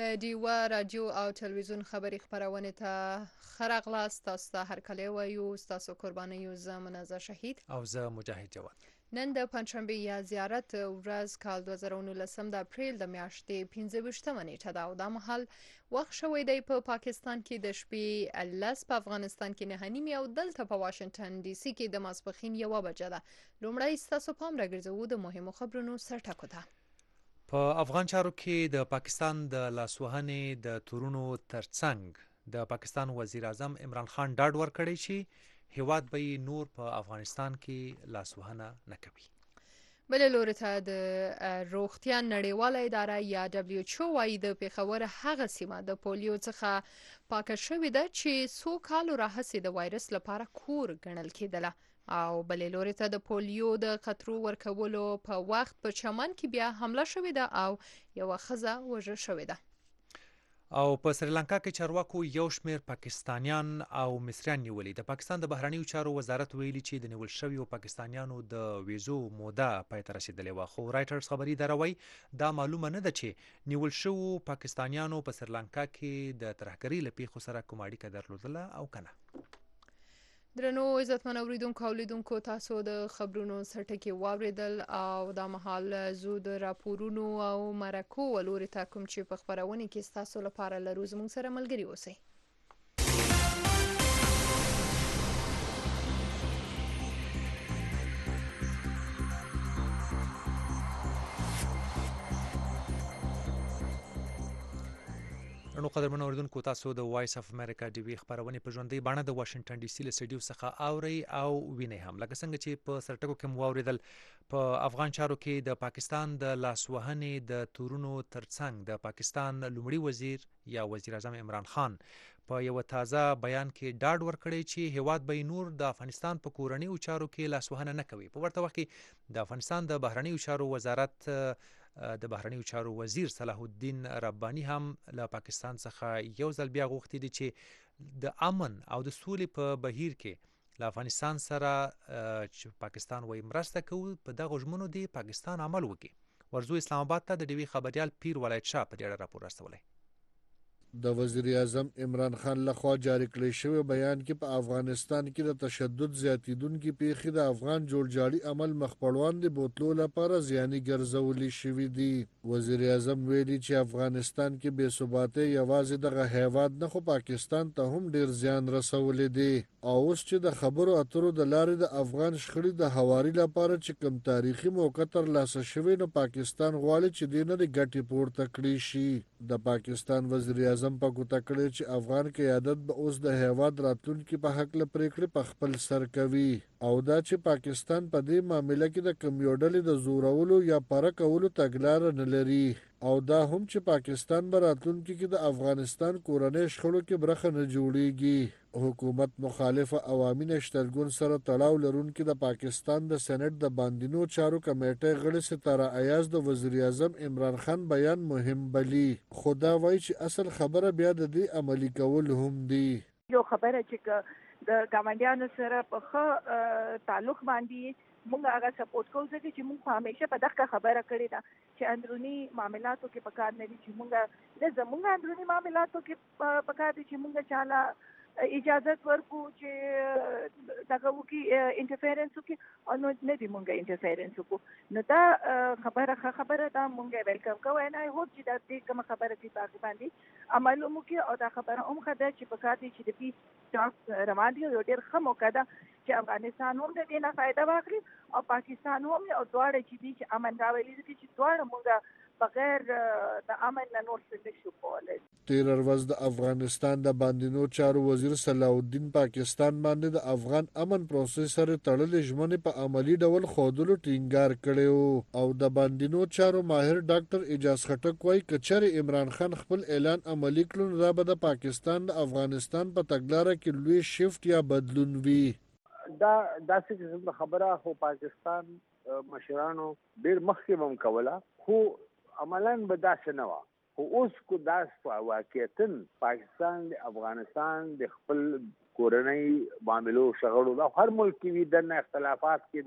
د ډیوا رادیو او تلویزیون خبري خپرونې ته ښه راغلاست. تاسو ته هرکلی وایو. ستاسو قربانیو زه منازه شهید او زه مجاهد جواد. نن د پنجشنبې یا زیارت ورځ کال 2019 د اپریل د میاشتې 25مه نیټه ده او دا مهال وخت شوی دی په پاکستان کې د شپې 10 په افغانستان کې 9:30 او دلته په واشنگټن ډي سي کې د ماسپښین 1 بجه ده. لومړی ستاسو پام راګرځوو د مهمو خبرونو سرټکو ته. په افغان چارو کې د پاکستان د لاسوهنې د تورونو ترڅنګ د پاکستان وزیر اعظم عمران خان ډاډ ورکړی چې هیواد به نور په افغانستان کې لاسوهنه نه کوي. بل لوري ته د روغتیا نړیواله اداره یا WHO وايي د پیښور هغه سیمه د پولیو څخه پاکه شوې ده چې څو کالو راهیسې د وایرس لپاره کور ګڼل کېدله او بل لوري ته د پولیو د قطرو ورکولو په وخت په چمن کې بیا حمله شوې ده او یو ښځه وژل شوې ده. او په سریلانکا کې چارواکو یو شمېر پاکستانیان او مصریان نیولي. د پاکستان د بهرنیو چارو وزارت ویلي چې د نیول شویو پاکستانیانو د ویزو موده پای ته رسیدلې وه، خو رایټرز خبري اداره وایي دا معلومه نه ده چې نیول شوو پاکستانیانو په سریلانکا کې د ترهګرۍ له پیښو سره کوم اړیکه درلودله او کنه. درنو عزتمن اوریدونکو او لیدونکو، تاسو د خبرونو سرټکي واوریدل او دا مهال زو د راپورونو او مرکو ولوري ته کوم چې په خبرونه کې ستاسو لپاره لرو زموږ سره ملګري اوسئ. نو قدرمن اوریدونکو، تاسو د وایس اف امریکا ډي وی خبرونه په ژوندۍ بڼه د واشنگټن ډي سي له سټډیو څخه اوري او وینئ هم. لکه څنګه چې په سرټکو کې مو اوریدل، په افغان چارو کې د پاکستان د لاسوهنې د تورونو ترڅنګ د پاکستان لومړي وزیر یا وزیر اعظم عمران خان په یو تازه بیان کې ډاډ ورکړی چې هیواد به نور د افغانستان په کورنیو چارو کې لاسوهنه نه کوي. په ورته وخت کې د افغانستان د بهرنیو چارو وزارت د بهرنیو چارو وزیر صلاح الدین رباني هم له پاکستان څخه یو ځل بیا غوښتي دي چې د امن او د سولې په بهیر کې له افغانستان سره چې پاکستان وایي مرسته کوي، په دغه ژمنو دی پاکستان عمل وکړي. ورځو اسلام آباد ته د ډي وی خبريال پیر ولایت شاه په دې اړه راپور راستولی. د وزیر اعظم عمران خان لخوا جاری کړی شوی بیان کې په افغانستان کې د تشدد زیاتیدونکو پیښې د افغان جوړجاړي عمل مخپړوان د بوتلو لپاره زیاني ګرځولې شوې دي. وزیر اعظم ویلي چې افغانستان کې بې ثباتۍ یوازې دغه هیواد نه خو پاکستان ته هم ډیر زیان رسولی دی او اوس چې د خبرو اترو د لارې د افغان شخړې د هواري لپاره چې کوم تاریخي موقع ترلاسه شوی، نو پاکستان غواړي چې دې نه د ګټې پورته کړی شي. د پاکستان وزیر اعظم په ګوته کړی چې افغان قیادت به اوس د هیواد راتلونکي په هکله پریکړې په خپل سر کوي او دا چې پاکستان په دې معامله کې د کوم یو ډلې د زورولو یا پره کولو تګلاره نه لري او دا هم چې پاکستان به راتلونکي کې د افغانستان کورنۍ شخړو کې برخه نه جوړیږي. حکومت مخالفه عوامي نشترګون سره تړاو لرونکي د پاکستان د سېنات د باندینو چارو کمیټې غړي ستاره ایاز د وزیر اعظم عمران خان بیان مهم بلی، خدا وایي چې اصل خبره بیا د دې عملی کول هم دی. یو خبره چې د ګاونډیانو سره په ښه تعلق باندې مونږ هغه سپورټ کوو، ځکه چې مونږ همیشه په دغه خبره کړې ده چې اندرونی معاملاتو کې پکار نه دي چې مونږ د زمونږ اندرونی معاملاتو کې پکار دي چې مونږ چاله اجازه ورکو چې دغه وکي انټرفیرنس وکي او نو نه دی مونږه انټرفیرنس وکو. نو دا خبره دا مونږه ویلکم کوو نه هو چې دا دې کوم خبره کې باقي باندې عمل وکي او دا خبره هم خدای چې پکار دي چې د پیس ټاک روان دي او ډېر ښه موقع ده چې افغانستان هم د دې نه فائدہ واخلي او پاکستان هم او دواړه چې دي چې امن راولي چې دواړه مونږه بغیر د امن نه نور څه نشو کولای. تیر ورځ د افغانستان د باندینو چارو وزیر صلاح الدین پاکستان باندې د افغان امن پروسس سره تړلې ژمنې په عملی ډول ښودلو ټینګار کړی او د باندینو چارو ماهر ډاکټر اجاز خټک وایي که چېرې عمران خان خپل اعلان عملی کړي دا به د پاکستان د افغانستان په تګلاره کې لوی شفت یا بدلون وي. دا داسې خبره خو پاکستان مشرانو ډېر مخکې هم کوله، خو عملاً به داسې نه وه. خو اوس کو داس واقعیتاً پاکستان د افغانستان د خپل کورنۍ معاملو شغړو دا هر ملک کې وي دنه اختلافات کېدل،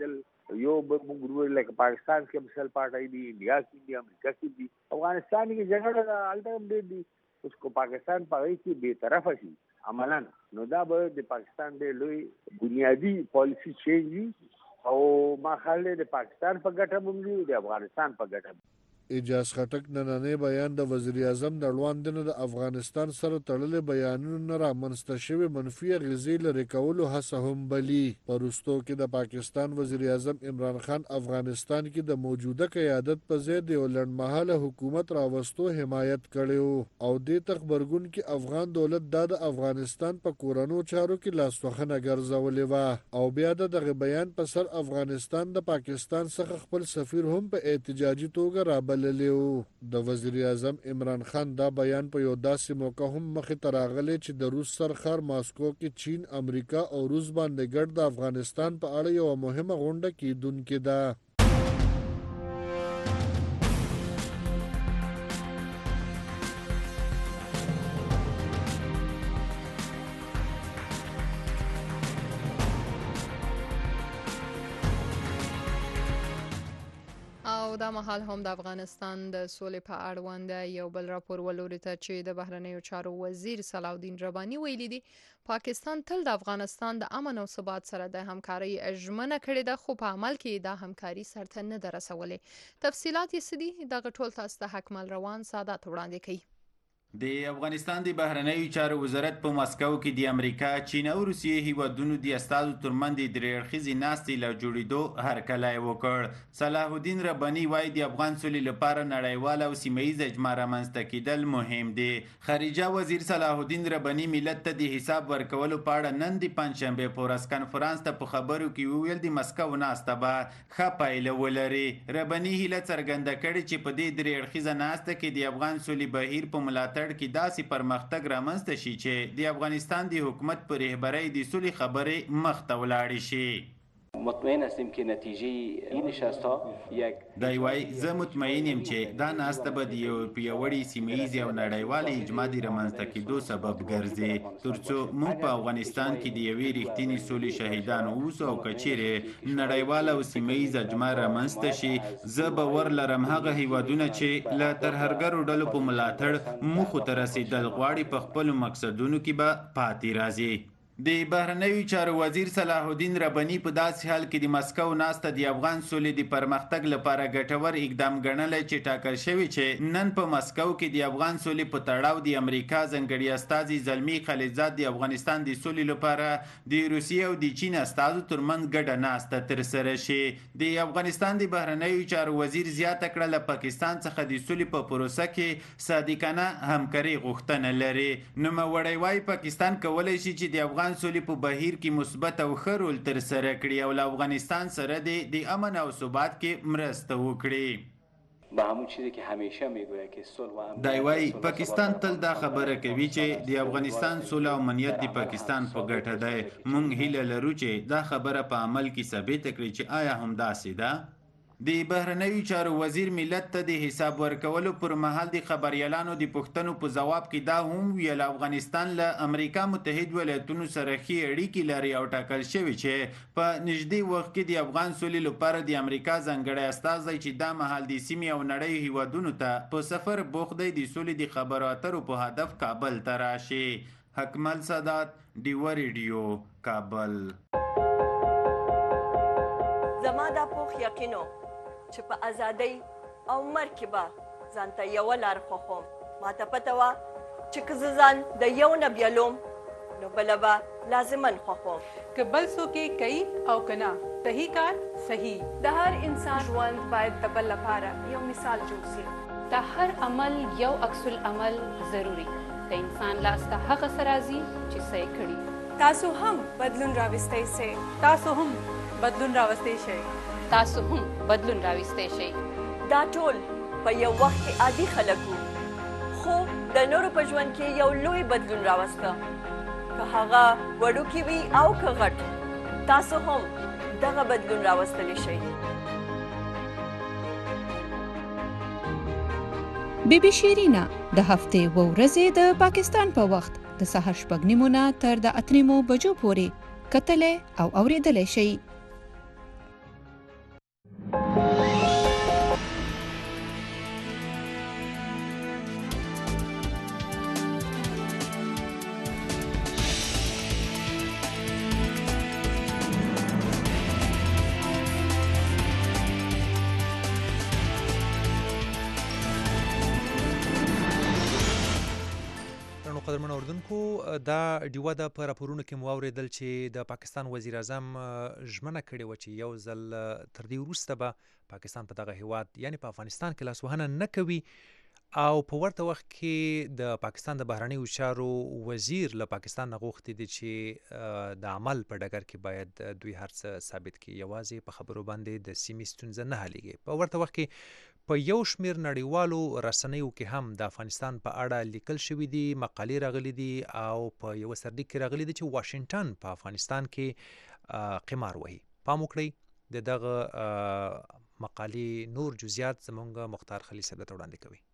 یو موږ ګورو لکه پاکستان کې مثال پارټي دي، انډیا کې دي، امریکا کې دي، افغانستان کې جګړه الته هم ډېر دي. اوس کو پاکستان په هغې کې بې طرفه شي عملاً، نو دا به د پاکستان ډېر لوی بنیادي پالیسي چینج وي او ما خیال دی د پاکستان په ګټه به وي، د افغانستان په ګټه. اجاز خټک نننی بیان د وزیر اعظم د اړوندنه د افغانستان سره تړلې بیانونو نه رامنځته شوې منفي اغېزې لرې کولو هڅه هم بلي. په وروستو کې د پاکستان وزیر اعظم عمران خان افغانستان کې د موجوده قیادت په ځای د یو لنډمهاله حکومت راوستو حمایت کړی او دې ته غبرګون کې افغان دولت د افغانستان په کورنو چارو کې لاسوهنه ګرځولې وه او بیا د دغه بیان په سر افغانستان د پاکستان څخه خپل سفیر هم په احتجاجي توګه رابللی و. د وزیر اعظم عمران خان دا بیان په یو داسې موقع هم مخې ته راغلی چې د روس سرخار ماسکو کې چین، امریکا او روس باندې ګډ د افغانستان په اړه یوه مهمه غونډه کیدونکې ده. او دا مهال هم د افغانستان د سولې په اړوند یو بل راپور ولوري ته چې د بهرنیو چارو وزیر صلاح الدین رباني ویلي دي پاکستان تل د افغانستان د امن او ثبات سره د همکارۍ ژمنه کړې ده، خو په عمل کې دا همکاري سرته نه ده رسولې. تفصیلات یې څه دي؟ دغه ټول تاسو ته حکمل روان سادات وړاندې کوي. د افغانستان د بهرنیو چارو وزارت په مسکو کې د امریکا، چین او روسیې هیوادونو د استازو ترمنځ د درې اړخیزې ناستې له جوړېدو هرکلی وکړ. صلاح الدین رباني وایي د افغان سولې لپاره نړیوال او سیمه ییز اجماع رامنځته کېدل مهم دی. خارجه وزیر صلاح الدین رباني ملت ته د حساب ورکولو په اړه نن د پنجشنبې په ورځ کنفرانس ته په خبرو کې وویل د مسکو ناسته به ښه پایله ولري. رباني هیله څرګنده کړې چې په دې درې اړخیزه ناسته کې د افغان سولې بهیر په ملاتړ کې داسې پرمختګ رامنځته شي چې د افغانستان د حکومت په رهبرۍ د سولې خبرې مخ ته ولاړې شي. مطمئن هستیم که نتیجه این نشست ها یک دی وای زه مطمئن یم چې دا ناسته به د یو پیاوړي سیمه‌ییز او نړیوالې اجماع د رامنځته کېدو سبب ګرځي ترڅو موږ په افغانستان کې د یوې رښتینې سولې شهیدان اوسو او که چیرې نړیواله او سیمه‌ییز اجماع رامنځته شي زه باور لرم هغه هیوادونه چې له ترهګرو ډلو په ملاتړ موخو ته رسېدل غواړي په خپلو مقصدونو کې به پاتې راځي. د بهرنیو چارو وزیر صلاح الدین رباني په داسې حال کې د مسکو ناسته د افغان سولې د پرمختګ لپاره ګټور اقدام ګڼلی چې ټاکل شوی چې نن په مسکو کې د افغان سولې په تړاو د امریکا ځانګړي استازي زلمي خلیلزاد د افغانستان د سولې لپاره د روسیې او د چین استازو ترمنځ ګډه ناسته ترسره شي. د افغانستان د بهرنیو چارو وزیر زیاته کړه له پاکستان څخه د سولې په پروسه کې صادقانه همکاري غوښتنه لري. نوموړی وایي پاکستان کولی شي چې د افغان سولې په بهیر کې مثبت او ښه رول ترسره کړي او له افغانستان سره د امن او ثبات کې مرسته وکړي. به همون چیزی که همیشه میگوید که صلح و امنیت دی وایي پاکستان تل دا خبره کوي چې د افغانستان صلح او امنیت د پاکستان په ګټه دی. موږ هیله لرو چې دا خبره په عمل کې ثابت کړي چې آیا هم داسې ده. د بهرنیو چارو وزیر ملت ته د حساب ورکولو پر مهال د خبريالانو د پوښتنو په جواب کې دا هم ویل افغانستان له امریکا متحد ولایتونو سره ښې اړیکې لري او ټاکل شوی چې په نږدې وخت کې د افغان سولې لپاره د امریکا ځانګړی استازی چې دا مهال د سیمې او نړۍ هیوادونو ته په سفر بوخت دی د سولې د خبرو اترو په هدف کابل ته راشي. حکمل سادات، ډیوه ریډیو، کابل. زما دا پوخ یقینو چې په ازادۍ او مرګ کې به ځانته یوه لار خوښوم. ماته پته وه چې که زه ځان د یو نه بیلوم نو بله به لازمن خوښوم. که بل څوک یې کوي او که نه صحیح کار صحیح. د هر انسان ژوند باید د بل لپاره یو مثال جوړ سي. د هر عمل یو عکس العمل ضروري. د انسان لاس ته هغه څه راځي چې څه یې کړي. تاسو هم بدلون راوستی سئ. تاسو هم بدلون راوستی شئ. تاسو هم بدلون راوستی شئ. دا ټول په یو وخت کې عادي خلک وو خو د نورو په ژوند کې یو لوی بدلون راوسته. که هغه وړوکی وي او که غټ تاسو هم دغه بدلون راوستلی شئ. بی بی شیرینا د هفتې و ورځې د پاکستان په وخت د سهار 6:30 نه تر د 8:30 بجو پورې کتلې او اوریدلې شئ. قدرمن اوردونکو دا ډیوه د پر راپورونو کې مو اوریدل چې د پاکستان وزیر اعظم ژمنه کړې و چې یو ځل تر دې وروسته به پاکستان په دغه هیواد یعنی په افغانستان کې لاسوهنه نه کوي او په ورته وخت کې د پاکستان د بهرنیو چارو وزیر له پاکستان نه غوښتي دي چې د عمل په ډګر کې باید دوی هر څه ثابت کړي، یوازې په خبرو باندې د سیمې ستونزه نه حلېږي. په ورته وخت کې په یو شمیر نړیوالو رسنیو کې هم د افغانستان په اړه لیکل شوي دي، مقالې راغلي دي او په یو سرلیک کې راغلي دي چې واشنگټن په افغانستان کې قمار وهي. پام وکړئ د دغه مقالې نور جزئیات زموږ مختار خلیل صاحب ته وړاندې کوي.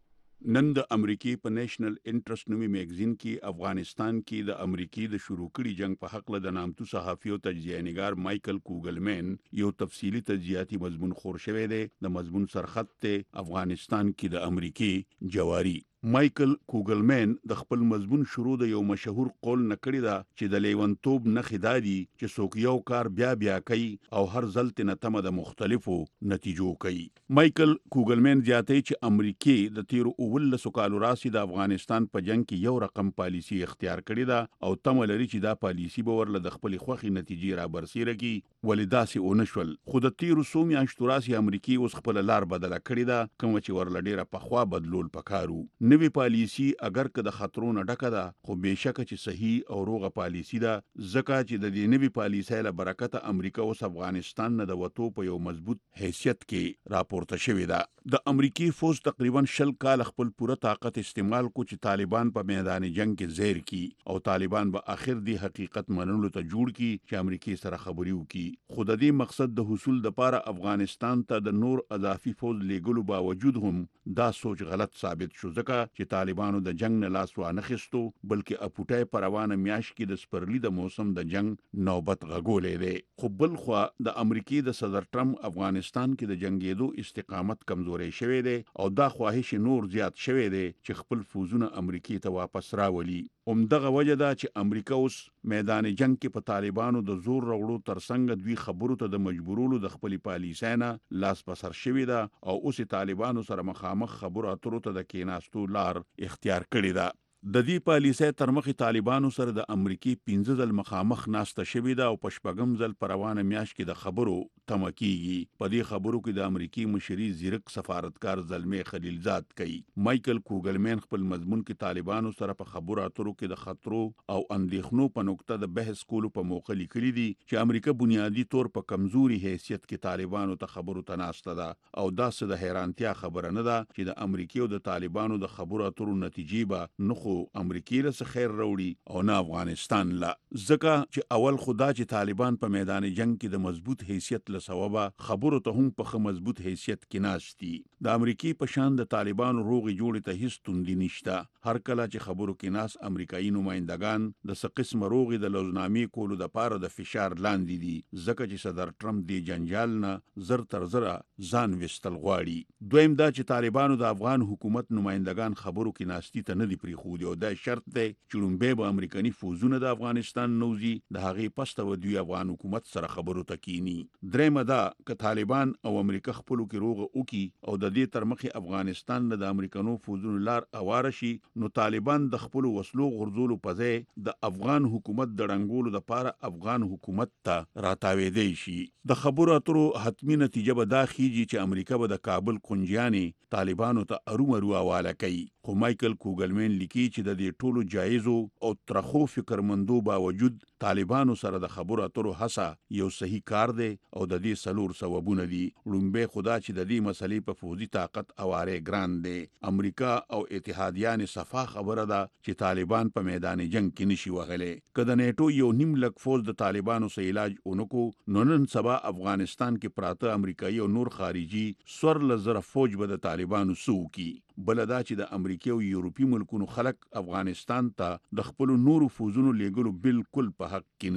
نن د امریکای په نېشنل انټرست نومي میگزین کې افغانستان کې د امریکای د شروع کړي جنگ په حق له د نامتو صحافي او تجزیه نگار مایکل کوګلمن یو تفصیلی تجزیاتی مضمون خور شوی دی. د مضمون سرخط ته افغانستان کې د امریکای جواری. مایکل کوګلمن د خپل مضمون شروع د یو مشهور قول نکړی دا چې د لیونتوب نخې دادي چې څوک یو کار بیا بیا کوي او هر ځل ته نتمه د مختلفو نتیجو کوي. مایکل کوګلمن زیاتوي چې امریکای د تیر 19 کالو راسي د افغانستان په جنگ کې یو رقم پالیسی اختیار کړی دا او تمه لري چې دا پالیسی به ورله د خپل خوخي نتیجې را برسیره کی ولیداسي اونشول. خو د تیر 100 میاشتو راسي امریکای اوس خپل لار بدله کړی دا کوم چې ورله ډیره پخوا بدلول پکارو. نوی پالیسی اگر که د خطرونو ډکه ده خو بهشکه چې صحیح او روغه پالیسی ده، ځکه چې د دې نوی پالیسی له برکته امریکا اوس افغانستان نه د وټو په یو مضبوط حیثیت کې راپورته شوې ده. د امریکای فوج تقریبا 10 کال خپل پوره طاقت استعمال کو چې طالبان په میدان جنگ کې زیر کی او طالبان به اخر دی حقیقت منلو ته جوړ کی چې امریکای سره خبري وکي. خو د دې مقصد د حصول د پاره افغانستان ته د نور اضافي فوج لیګلو باوجود هم دا سوچ غلط ثابت شو، ځکه چې طالبانو د جنگ نه لاس وانه خستو بلکې اپوټای پر روانه میاش کې د سپرلی د موسم د جنگ نوبت غغولې دی. خو بل خو د امریکای د صدر ټرمپ افغانستان کې د جنگیدو استقامت کمزوري شوی دی او دا خواهش نور زیات شوی دی چې خپل فوزونه امریکای ته واپس راولي. همدغه وجه ده چې امریکا اوس میدان جنگ کې په طالبانو د زور راوړو ترڅنګ دوی خبرو ته د مجبورولو د خپل پالیسۍ نه لاس په سر شوی ده او اوس طالبانو سره مخامخ خبرو اترو ته د کیناستو لار اختیار کړی ده. د دې پالیسۍ تر مخې طالبانو سره د امریکای 15 ځل مخامخ ناسته شوې ده او په شپږم ځل په روانه میاشت کې د خبرو تمه کیږي. په دې خبرو کې د امریکای مشري زیرک سفارتکار زلمی خلیلزاد کوي. مایکل کوګلمن خپل مضمون کې طالبانو سره په خبرو اترو کې د خطرو او اندېښنو په نقطه د بحث کولو په موقع لیکلي دي چې امریکا بنیادی طور په کمزوري حیثیت کې طالبانو ته خبرو ته ناسته ده او دا څه د حیرانتیا خبره نه ده چې د امریکای او د طالبانو د خبرو اترو نتیجې به نه امریکای له خیر راوړي او نه افغانستان لا، ځکه چې اول خدا چې طالبان په میدان جنگ کې د مضبوط حیثیت له سببه خبرو ته هم په مضبوط حیثیت کې ناشتي. د امریکای په شان د طالبانو روغي جوړې ته هیڅ توندي نشته. هر کله چې خبرو کې ناس امریکایي نمائندگان د څه قسم روغي د لوزنامې کولو د پاره د فشار لاندې دي، ځکه چې صدر ټرمپ دی جنجال نه زر تر زره ځان وستل غواړي. دویم دا چې طالبانو د افغان حکومت نمائندگان خبرو کې ناشتي ته نه دی پریخودي او دا شرط دی چې لومبه به امریکایي فوجونه د افغانستان نوځي د هغې پسته و دوی افغان حکومت سره خبرو ته کینی. درېمه دا که طالبان او امریکا خپلو کې روغه وکي او د دې تر مخې افغانستان د امریکانو فوجونو لار اواره شي، نو طالبان د خپلو وسلو غرزولو په ځای د افغان حکومت د ړنګولو دپاره افغان حکومت ته راتاویدی شي. د خبرو اترو حتمی نتیجه به دا خیږي چې امریکا به د کابل کنجیانې طالبانو ته ارومرو حواله کوي. خو مایکل کوګلمن لیکي چې د دې ټولو جایزو او ترخو فکرمندو باوجود طالبانو سره د خبرو اترو هڅه یو صحیح کار دی او د دې څلور سببونه دي. لومبه خدا چې د دې مسلې په فوجي طاقت اواره ګران دی. امریکا او اتحادیان صفا خبره ده چې طالبان په میدان جنگ کې نشي وغلی. که د نیټو یو نیم لک فوج د طالبانو سره علاج اونکو، نو نن سبا افغانستان کې پراته امریکایي او نور خارجي سور لزر فوج به د طالبانو سو کی. بل دا چې د امریکا او یورپی ملکونو خلک افغانستان ته د خپل نورو فوجونو لیګلو بالکل په حق کې نه دي.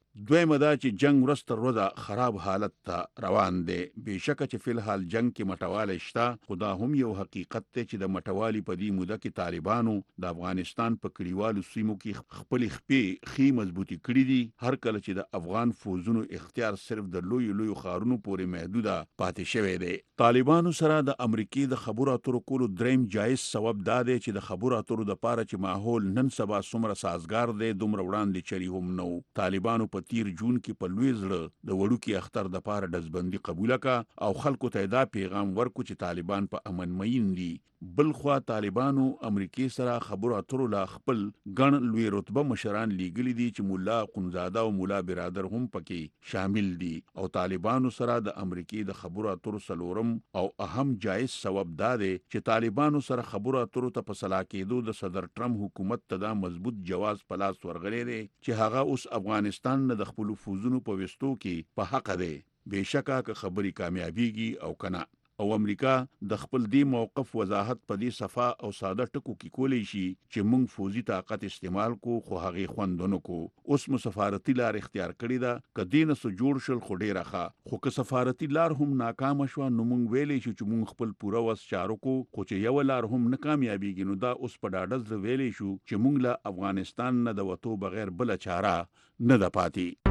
دویمه دا چې جنگ ورځ تر ورځه خراب حالت ته روان دی. بېشکه چې فی الحال جنگ کې مټوالی شته، خو دا هم یو حقیقت دی چې د مټوالي په دې موده کې طالبانو د افغانستان په کلیوالو سیمو کې خپلې خپې ښې مضبوطې کړي دي. هر کله چې د افغان فوزونو اختیار صرف د لویو ښارونو پورې محدوده پاتې شوی دی. طالبانو سره د امریکې د خبرو اترو کولو دریم جایز سبب دا دی چې د خبرو اترو دپاره چې ماحول نن سبا څومره سازګار دی دومره وړاندې چلی هم نه و. طالبانو په تیر جون کې په لوی زړه د وړوکي اختر دپاره ډزبندي قبوله کا او خلکو ته دا پیغام ورکو چې طالبان په امن مین دي. بل خوا طالبانو امریکې سره خبرو اترو لا خپل ګڼ لوی رتبه مشران لیږلي دي چې مولا اخندزاده او مولا برادر هم پکې شامل دي. او طالبانو سره د امریکې د خبرو اترو څلورم او اهم جایز سبب دا دی چې طالبانو سره خبرو اترو ته په سلا کېدو د صدر ټرمپ حکومت ته دا مضبوط جواز په لاس ورغلی دی چې هغه اوس افغانستان نه د خپلو فوزونو په ویستو کې په حق دی. بېشکه که خبرې کامیابیږي او کنه. او امریکا د خپل دی موقف وضاحت په دې صفا او ساده ټکو کې کولی شي چې موږ فوزي طاقت استعمال کو خو هغې خوندونه کو. اوس مو سفارتي لار اختیار کړې ده، که دې نه څه جوړ شل خو ډېره ښه، خو که سفارتي لار هم ناکامه شوه نو موږ ویلی شو چې موږ خپل پوره وس چارو کو. خو چې یوه لار هم نه کامیابیږي نو دا اوس په ډاډه زړه ویلی شو چې موږ له افغانستان نه د وتو بغیر بله چاره نه ده پاتې.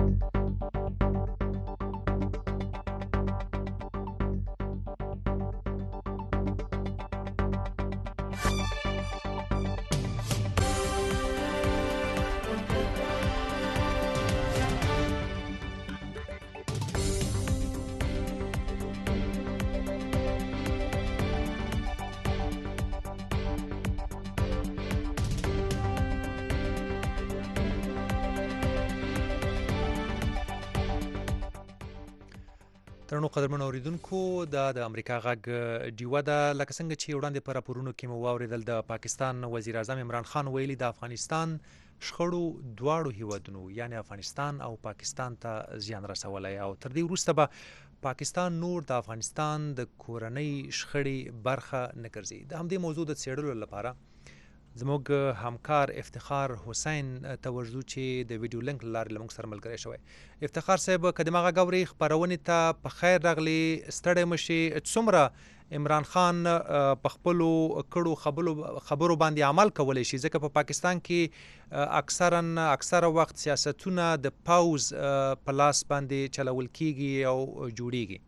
ترنو قدرمن اوریدونکو د امریکا غږ ډیوه ده. لکه څنګه چې وړاندې په راپورونو کې مو واورېدل د پاکستان وزیر اعظم عمران خان ویلي د افغانستان شخړو دواړو هیوادونو یعنی افغانستان او پاکستان ته زیان رسولی او تر دې وروسته به پاکستان نور د افغانستان د کورنۍ شخړې برخه نه ګرځي. د همدې موضوع د څېړلو لپاره زموږ همکار افتخار حسین ته ورځو چې د ویډیو لینک له لارې له موږ سره ملګری شوی. افتخار صاحب که د ما غږ اورئ خپرونې ته په خیر راغلي، ستړی مه شي. څومره عمران خان په خپلو کړو خبرو باندې عمل کولی شي، ځکه په پاکستان کې اکثره وخت سیاستونه د پاوز په لاس باندې چلول کیږي او جوړیږي.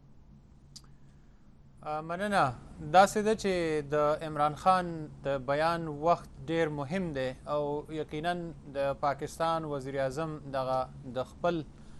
مننه. داسې ده چې د عمران خان د بیان وخت ډیر مهم دی او یقینا د پاکستان وزیر اعظم دغه د خپل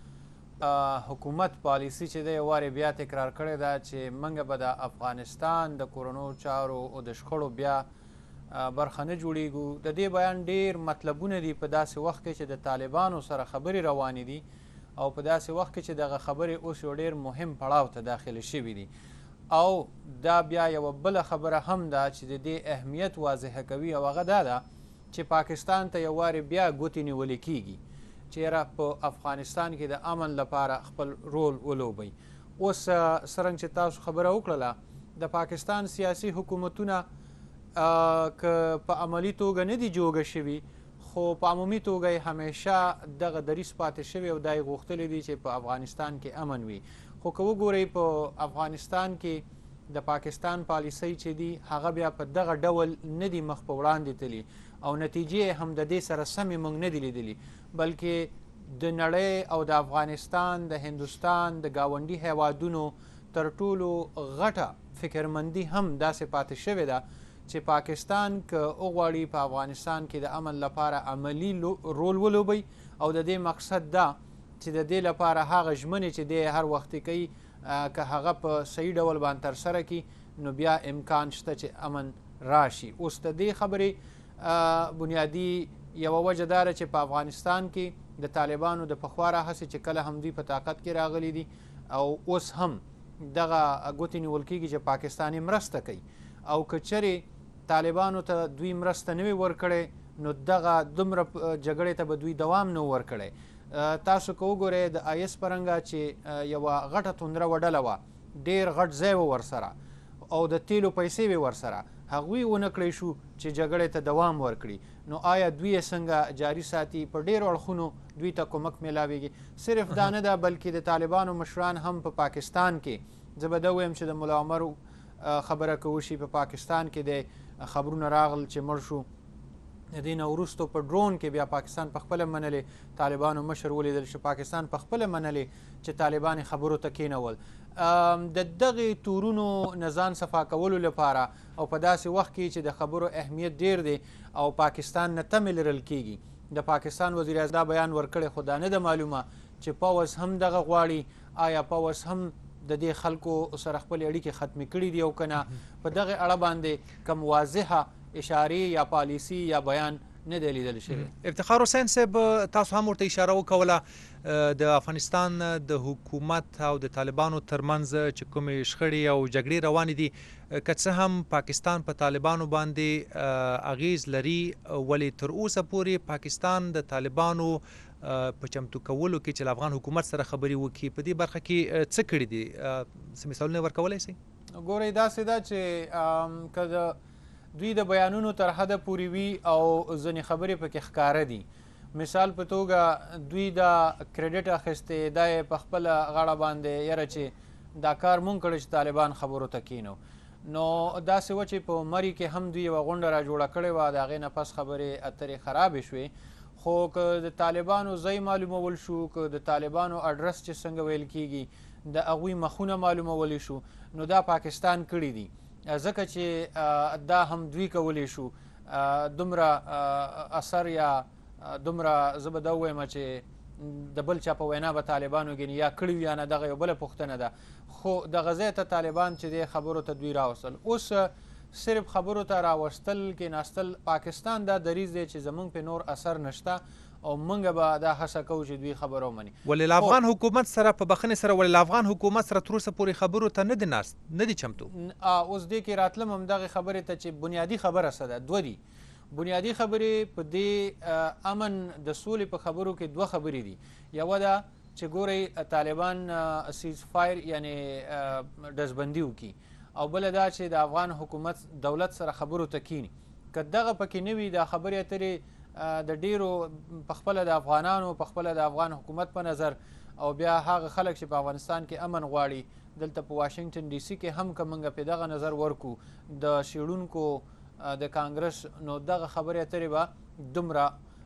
حکومت پالیسی چې دی وارې بیا تکرار کړې ده چې موږ به د افغانستان د کورونو چارو او د شخړو بیا برخه نه جوړیږو. د دې بیان ډیر مطلبونه دي په داسې وخت کې چې د طالبانو سره خبرې روانې دي او په داسې وخت کې چې دغه خبرې اوس یو ډیر مهم پړاو ته داخل شوي دي. او دا بیا یوه بله خبره هم ده چې د دې اهمیت واضحه کوي او هغه دا ده چې پاکستان ته یو وارې بیا ګوتې نیولې کیږي چې یاره په افغانستان کې د امن لپاره خپل رول ولوبئ. اوس څرنګه چې تاسو خبره وکړله د پاکستان سیاسي حکومتونه که په عملي توګه نه دي جوړه شوي خو په عمومي توګه یې همیشه دغه دریځ پاتې شوی او دا یې غوښتلی دي چې په افغانستان کې امن وي. خو که وګورئ په افغانستان کې د پاکستان پالیسۍ چې دي هغه بیا په دغه ډول نه دي مخ په وړاندې تلي او نتیجې هم د دې سره سمې موږ نه دي لیدلي، بلکې د نړۍ او د افغانستان د هندوستان د ګاونډي هیوادونو تر ټولو غټه فکرمندي هم داسې پاتې شوې ده چې پاکستان که وغواړي په افغانستان کې د امن لپاره عملي رول ولوبئ او د دې مقصد ده چې د دې لپاره هغه ژمنې چې دی هر وخت کوي که هغه په صحیح ډول باندې ترسره کړي نو بیا امکان شته چې امن راشي. اوس د دې خبرې بنیادي یوه وجه دا ده چې په افغانستان کې د طالبانو د پخوا راهیسې چې کله هم دوی په طاقت کې راغلي دي او اوس هم دغه ګوتې نیول کېږي چې پاکستان یې مرسته کوي او که چېرې طالبانو ته دوی مرسته نه وي ورکړی نو دغه دومره جګړې ته به دوی دوام نه ورکړی. تاسو که وګورئ د آیس په رنګه چې یوه غټه توندره وډله وه، ډېر غټ ځای و ورسره او د تیلو پیسې وي ورسره هغوی ونه کړی شو چې جګړې ته دوام ورکړي نو آیا دوی یې څنګه جاري ساتي په ډېرو اړخونو دوی ته کومک میلاویږي صرف دا نه ده بلکې د طالبانو مشران هم په پاکستان کې زه به دا ویم چې د ملا عمر خبره که وشي په پاکستان کې د خبرونه راغل چې مړ شو د دې نه وروستو په ډرون کې بیا پاکستان په خپله منلې طالبانو مشر ولیدل چې پاکستان په خپله منلې چې طالبان خبرو ته کېنول د دغې تورونو نه ځان صفا کولو لپاره او په داسې وخت کې چې د خبرو اهمیت ډیر دی او پاکستان نه تمې لرل کېږي د پاکستان وزیر اعظم دا بیان ورکړی خو دا نه ده معلومه چې پوځ هم دغه غواړي آیا پوځ هم د دې خلکو سره خپل اړیکې ختمې کړي دي او که نه په دغه اړه باندې کوم واضحه اشارې یا پالیسي یا بیان نه دی لیدل شوی. افتخار حسین صاحب تاسو هم ورته اشاره وکوله د افغانستان د حکومت او د طالبانو ترمنځ چې کومې شخړې او جګړې روانې دي که څه هم پاکستان په طالبانو باندې اغیز لري ولې تر اوسه پورې پاکستان د طالبانو په چمتو کولو کې چې افغان حکومت سره خبرې وکړي په دې برخه کې څه کړي دي څه مثالونه ورکولی شئ؟ ګورئ داسې ده چې که د دوی د بیانونو تر حده پورې وي او ځینې خبرې پکې ښکاره دي مثال په توګه دوی دا کریډټ اخیستې دا یې په خپله غاړه باندې یاره چې دا کار مونږ کړی چې طالبان خبرو ته کینو نو داسې وه چې په مري کې هم دوی یوه غونډه را جوړه کړې وه د هغې نه پس خبرې اترې خرابې شوې خو که د طالبانو ځای معلومول شو که د طالبانو اډرس چې څنګه ویل کېږي د هغوی مخونه معلومولی شو نو دا پاکستان کړي دي ځکه چې دا هم دوی کولی شو دومره اثر یا دومره زه به دا ووایم چې د بل چا په وینا به طالبانو ګینې یا کړي وي یا نه دغه یو بله پوښتنه ده خو دغه ځای ته طالبان چې دی خبرو ته دوی راوستل اوس صرف خبرو ته راوستل کېناستل پاکستان دا دریځ دی چې زمونږ په نور اثر نشته او موږ به دا هڅه کوو چې دوی خبر ومني ولې له افغان حکومت سره په بخښنې سره ولې له افغان حکومت سره تر اوسه پورې خبرو ته نه دي ناست نه دي چمتو اوس دې کې راتلم همدغې خبرې ته چې بنیادي خبره څه ده دوه دي بنیادي خبرې په دې امن د سولې په خبرو کې دوه خبرې دي یوه ده چې ګورئ طالبان سیز فایر یعنې ډزبندي وکړي او بله دا چې د افغان حکومت دولت سره خبرو ته کیني که دغه پکې نه وي دا خبرې اترې د ډیرو په خپله د افغانانو په خپله د افغان حکومت په نظر او بیا هغه خلک چې په افغانستان کې امن غواړي دلته په واشنګټن ډي سي کې هم که موږ په دغه نظر ورکو د شیړونکو د کانګرس نو دغه خبرې اترې به دومره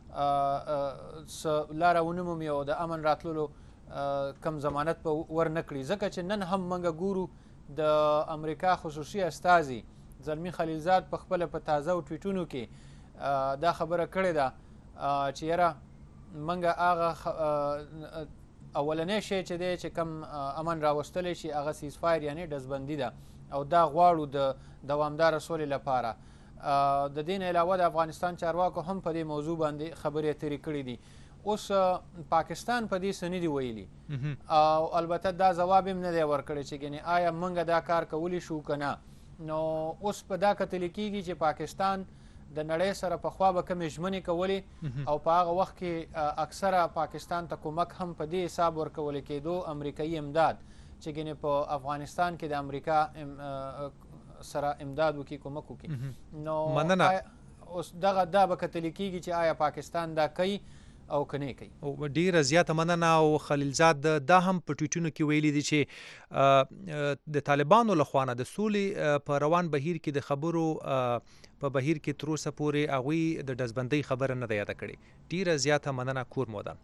څه لاره ونه مومي او د امن راتللو کم ضمانت به ور نه کړي ځکه چې نن هم موږ ګورو د امریکا خصوصي استازي زلمي خلیلزاد په خپله په تازه ټویټونو کې دا خبره کړې ده چې یاره موږ هغه اولنی شی چې دی چې کم امن راوستلی شي هغه سیز فایر یعنې ډزبندي ده او دا غواړو د دوامداره سولې لپاره د دې نه علاوه د افغانستان چارواکو هم په دې موضوع باندې خبرې اترې کړې دي اوس پاکستان په دې څه نه دي ویلي او البته دا ځواب هم نه دی ورکړی چې ګنې آیا موږ دا کار کولی شو که نه نو اوس په دا کتلی کېږي چې پاکستان د نړۍ سره پخوا به کمې ژمنې کولې او په هغه وخت کې اکثره پاکستان ته کومک هم په دې حساب ورکولی کېدو امریکایي امداد چې ګنې په افغانستان کې د امریکا سره امداد وکړي کومک وکړي نو اوس دغه دا به کتلی کېږي چې آیا پاکستان دا کوي او که نه کوي ډیره زیاته مننه او خلیلزاد دا هم په ټویټونو کې ویلي دي چې د طالبانو له خوا نه د سولې په روان بهیر کې د خبرو په بهیر کې تر اوسه پورې هغوی د ډزبندۍ خبره نه ده یاده کړې ډیره زیاته مننه کور مودان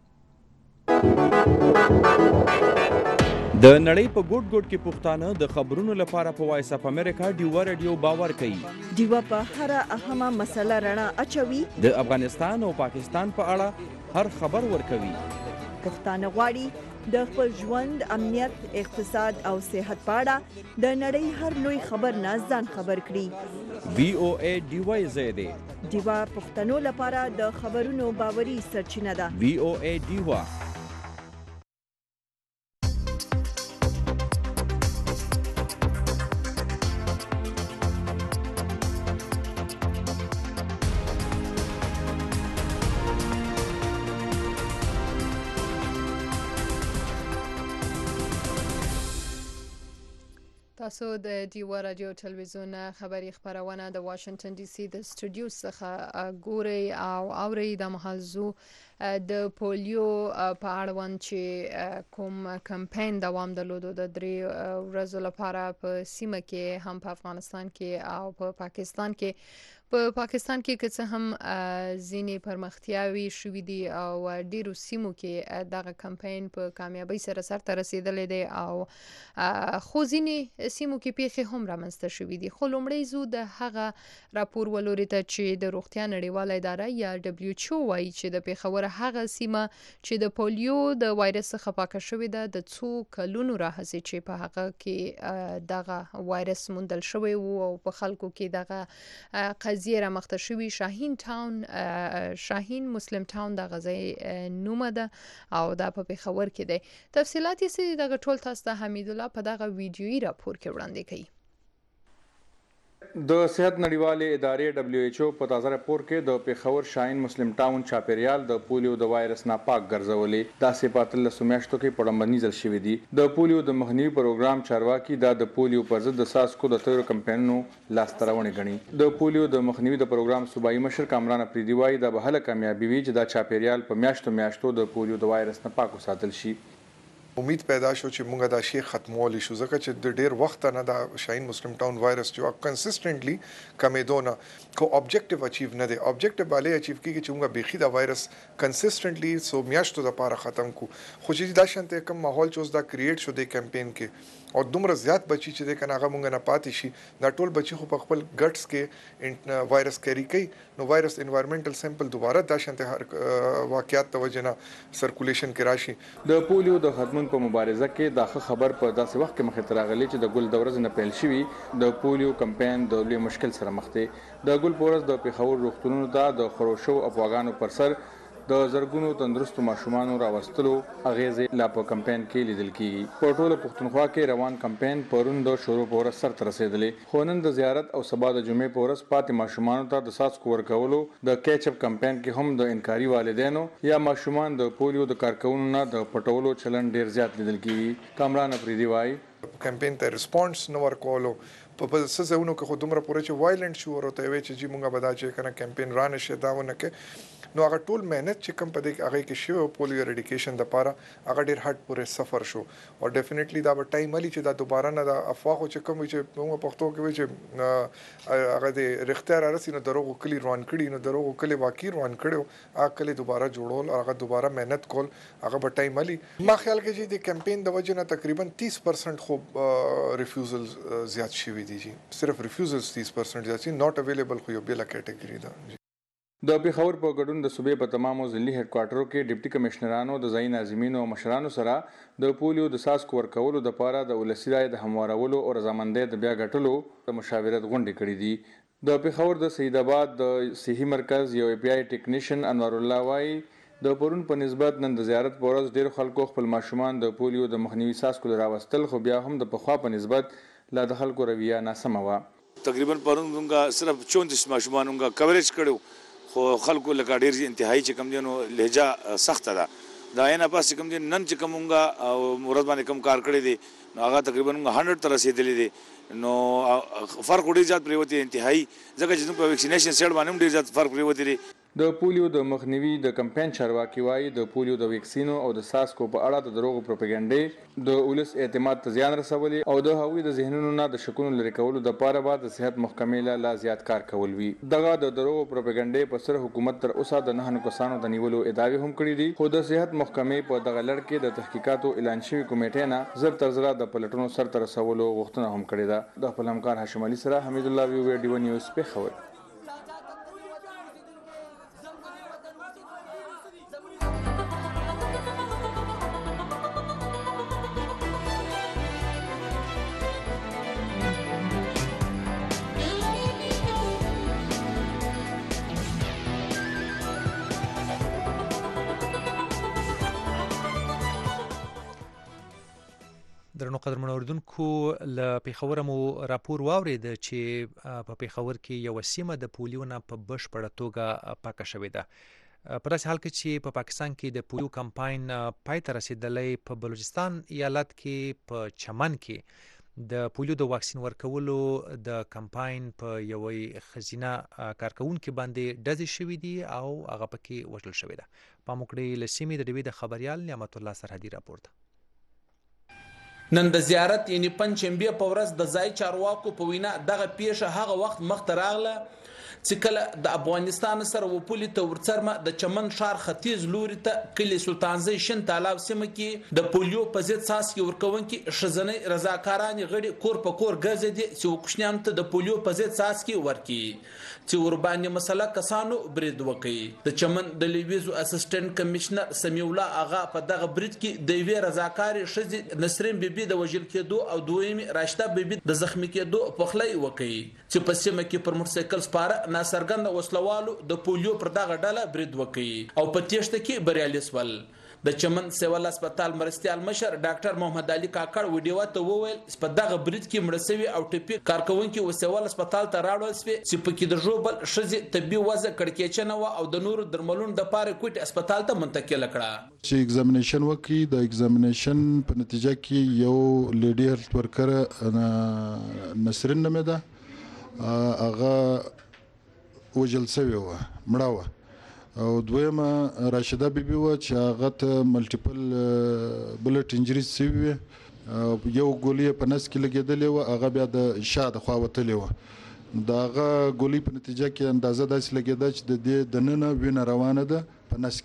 د نړۍ په ګوټ ګوټ کې پښتانه د خبرونو لپاره په وایس اف امریکا ډیوا رادیو باور کوي ډیوا په هر اهمه مسله رڼا اچوي د افغانستان او پاکستان په اړه هر خبر ورکوي پښتانه غواړي د خپل ژوند امنیت اقتصاد او صحت په اړه د نړۍ هر لوی خبر نه ځان خبر کړي وی او ای ډیوا زیاده ډیوا پښتنو لپاره د خبرونو باوري سرچینه ده وی او ای ډیوا تاسو د ډیوا رادیو تلویزیون خبری خبرونه د واشنگټن ډي سي د سټوډیو څخه ګوري او اوري د محلزو د پولیو په اړوند چې کوم کمپاین دوام درلود د 3 ورځې لپاره په سیمه کې هم په افغانستان کې او په پاکستان کې په پاکستان کې که څه هم ځینې پرمختیاوي شوې دي او ډیرو سیمو کې دغه کمپاین په کامیابی سره سرته رسیدلی دی او خو ځینې سیمو کې پیښې هم رامنځته شوې دي. خو لومړی زو د هغه راپور ولوري ته چې د روغتیا نړیواله اداره یا WHO وایي چې د پیښور هغه سیمه چې د پولیو د وایرس څخه پاکه شوې ده د څو کلونو راهیسې چې په هغه کې دغه وایرس موندل شوی وو او په خلکو کې دغه قضیه را مخته شوی شاهین مسلم ټاون د غزې نومه ده او دا په پیښور کې دی. تفصیلات یې دغه ټول تاسو ته حمید الله په دغه ویډیويي راپور کې وړاندې کړي. د صحت نړیوالې ادارې WHO په تازه راپور کې د پیښور شاهین مسلم ټاون چاپیریال د پولیو د وایرس ناپاک ګرځولې دا سپاتل سمیاشتو کې پړمبنیزل شوې دي. د پولیو د مخنیوي پروګرام چارواکي د پولیو پر ضد د ساسکو د تیر کمپاینونو لاسترونه غني. د پولیو د مخنیوي د پروګرام صوبایي مشر کامران افریدي وایي د بهله کامیابی وی چې د چاپیریال په میاشتو د پولیو د وایرس ناپاک وساتل شي. امید پیدا شو چې موږ دا شی ختمول شو ځکه چې د ډیر وخت نه دا شاهین مسلم ټاون وایرس جو کنسistently کمیدونه کو objective اچیو نه دی. objective باندې اچیو کیږي چې موږ بيخي دا وایرس کنسistently سو میاشتو د پاره ختم کو. خو چې دا شانته کوم ماحول چوز دا کریټ شو د کمپاین کې او دومره زیات بچی چې د کناغه مونږ نه پاتې شي دا ټول بچی خو په خپل ګټس کې وایرس کیری کوي نو وایرس انوایرنمنټل سیمپل دوباره دا شانته هر واقعیت توجنه سرکولیشن کې راشي. د پولیو د خدمت په مبارزه کې دا خبر په داسې وخت کې مخې ته راغلی چې د ګل د ورځې نه پیل شوی د پولیو کمپاین د لوی مشکل سره مخ دی. د ګل پورس د پیښور روغتونونو ته د خروشو افغانانو پر سر د زرګونو تندرستو ماشومانو راوستلو اغیزې لا په کمپاین کې لیدل کیږي. په ټوله پښتونخوا کې روان کمپاین پرون د شروع په ورځ سره رسیدلې. خو نن د زیارت او سبا د جمعې په ورځ پاتې ماشومانو ته د ساسکو ورکولو د کیچ اپ کمپاین کې هم د انکاري والدینو یا ماشومان د پولیو د کارکونو نه د پټولو چلن ډیر زیات لیدل کیږي. کامران افریدي وایي کمپاین ته ریسپانس نو ورکولو په سزهونو کې خو دومره پوره چې وایلنت شو ورته وی چې جی مونږه بدا چې کنه کمپاین رانه شه داونه کې نو هغه ټول مهنت چې کوم په دې هغه کې شو پولیو اریډیکیشن د پاره هغه ډیر هټ پورې سفر شو او ډیفینیټلی دا به ټایم علي چې دا دوباره نه د افواخ چې کوم چې موږ پښتو کې وی چې هغه د رختار رسینه دروغ کلی روان کړي نو دروغ کلی واقعي روان کړي هغه کلی دوباره جوړول هغه دوباره مهنت کول هغه به ټایم علي. ما خیال کې چې د کمپاین د وجه نه تقریبا 30% خو ریفیوزل زیات شوی دي جی صرف ریفیوزلز 30% زیات ناٹ اویلیبل خو یو بل کټګوري ده. د پیښور په ګډون د صوبې په تمامو ځلي هډ کوارټرو کې ډیپټي کمشنرانو د ځای ناظمینو او مشرانو سره د پولیو د ساسکو ورکولو د پاره د ولسی رای د هموارولو او رضامندۍ د بیا غټلو د مشاورت غونډې کړې دي. د پیښور د سید آباد د صحي مرکز یو پی آی ټیکنیشن انوار الله وای د پرون په نسبت نن د زیارت په ورځ ډیر خلکو خپل ماشومان د پولیو د مخنیوي ساسکو راوستل خو بیا هم د پخوا په نسبت لا د خلکو رویه ناسمه و. تقریبا پرون موږ صرف 34 ماشومان موږ کوریج کړو خو خلکو لکه ډیر انتهایی چې کم دي نو لهجه سخت ده دا نه پاس کم دي نن چې کومه او مراد باندې کم کار کړی دي نو هغه تقریبا 100 تر رسیدلی دي نو فرق ډیر زیات پریوتی انتهایی ځکه چې په ویکسینیشن سیټ باندې ډیر زیات فرق پریوتی دي. د پولیو د مخنیوي د کمپاین چارواکي وایي د پولیو د ویکسینو او د ساسکو په اړه د دروغ پروپاګاندا د ولس اعتماد ته زیان رسولي او د هغوی د ذهنونو نه د شکونو لري کولو د پاره بعد د صحت محکمې لا زیات کار کول وی. دغه د دروغ پروپاګاندا په سر حکومت تر اوسه د 9 کسانو د نیولو ادعاوې هم کړې دي خو د صحت محکمې په دغه لړ کې د تحقیقاتو اعلان شوی کمیټې نه زر تر زر د پلټونو سر تر رسولو غوښتنه هم کړې ده. د خپل همکار هاشم علي سره حمید الله وی ډیو نیوز په خبر. درنو قدرمنو اوریدونکو له پیښور مو راپور واورید چې په پیښور کې یو سیمه د پولیو نه په بشپړه توګه پاکه شوې ده. په داسې حال کې چې په پاکستان کې د پولیو کمپاین پای ته رسیدلی په بلوچستان ایالت کې په چمن کې د پولیو د واکسین ورکولو د کمپاین په یوې خزینه کارکونکو باندې ډزې شوې دي او هغه پکې وژل شوې ده. په موکړې لسیمې د ډیوی د خبريال نعمت الله سرحدي راپورته. نن د زیارت یعنی پنځشنبه په ورځ د ځای چارواکو په وینا دغه پیښه هغه وخت مخ ته راغله چې کله د افغانستان سره وپولي ته ورڅرمه د چمن ښار ختیځ لوري ته کلی سلطانزی شین تالاب سیمه کې د پولیو په ضد څاڅکي ورکوونکي ښځنۍ رضاکاران غړي کور په کور ګرځېدي چې وکښنیانو ته د پولیو په ضد څاڅکي ورکړي چې ورباندې مسله کسانو برید وکړي. د چمن د لیویزو اسسټنټ کمشنر سمیع الله اغا په دغه برید کې د یوې رضاکارې ښځې نسرین بیبي د وژل کېدو او دویمې راشده بیبي د زخمی کېدو پخلی وکړي چې په سیمه کې پر موټرسایکل سپاره ناڅرګنده وسلوالو د پولیو پر دغه ډله برید وکړي او په تیښته کې بریالي شول. د چمن سیول هسپتال مرستیال مشر ډاکټر محمد علي کاکړ ویډیو ته وویل چې په دغه برید کې مړه شوي او ټپي کارکونکي وسیول هسپتال ته راوړل شوي چې پکې د ژوبل ښځې طبي وضع کړکېچنه وه او د نورو درملونو دپاره کوټې هسپتال ته منتقل کړه. چې ایگزامینیشن وکړي د ایگزامینیشن په نتیجه کې یو لیډي هیلث ورکر نسرین نومېده هغه وژل شوې وه مړه وه او دویمه راشده بیبي وه چې هغه ته ملټیپل بلټ انجریز شوي وې یو ګولۍ یې په نس کې لګېدلې وه هغه بیا د شا د خوا وتلې وه د هغه ګولۍ په نتیجه کې اندازه داسې لګېده چې د دې دننه وینه روانه ده په نس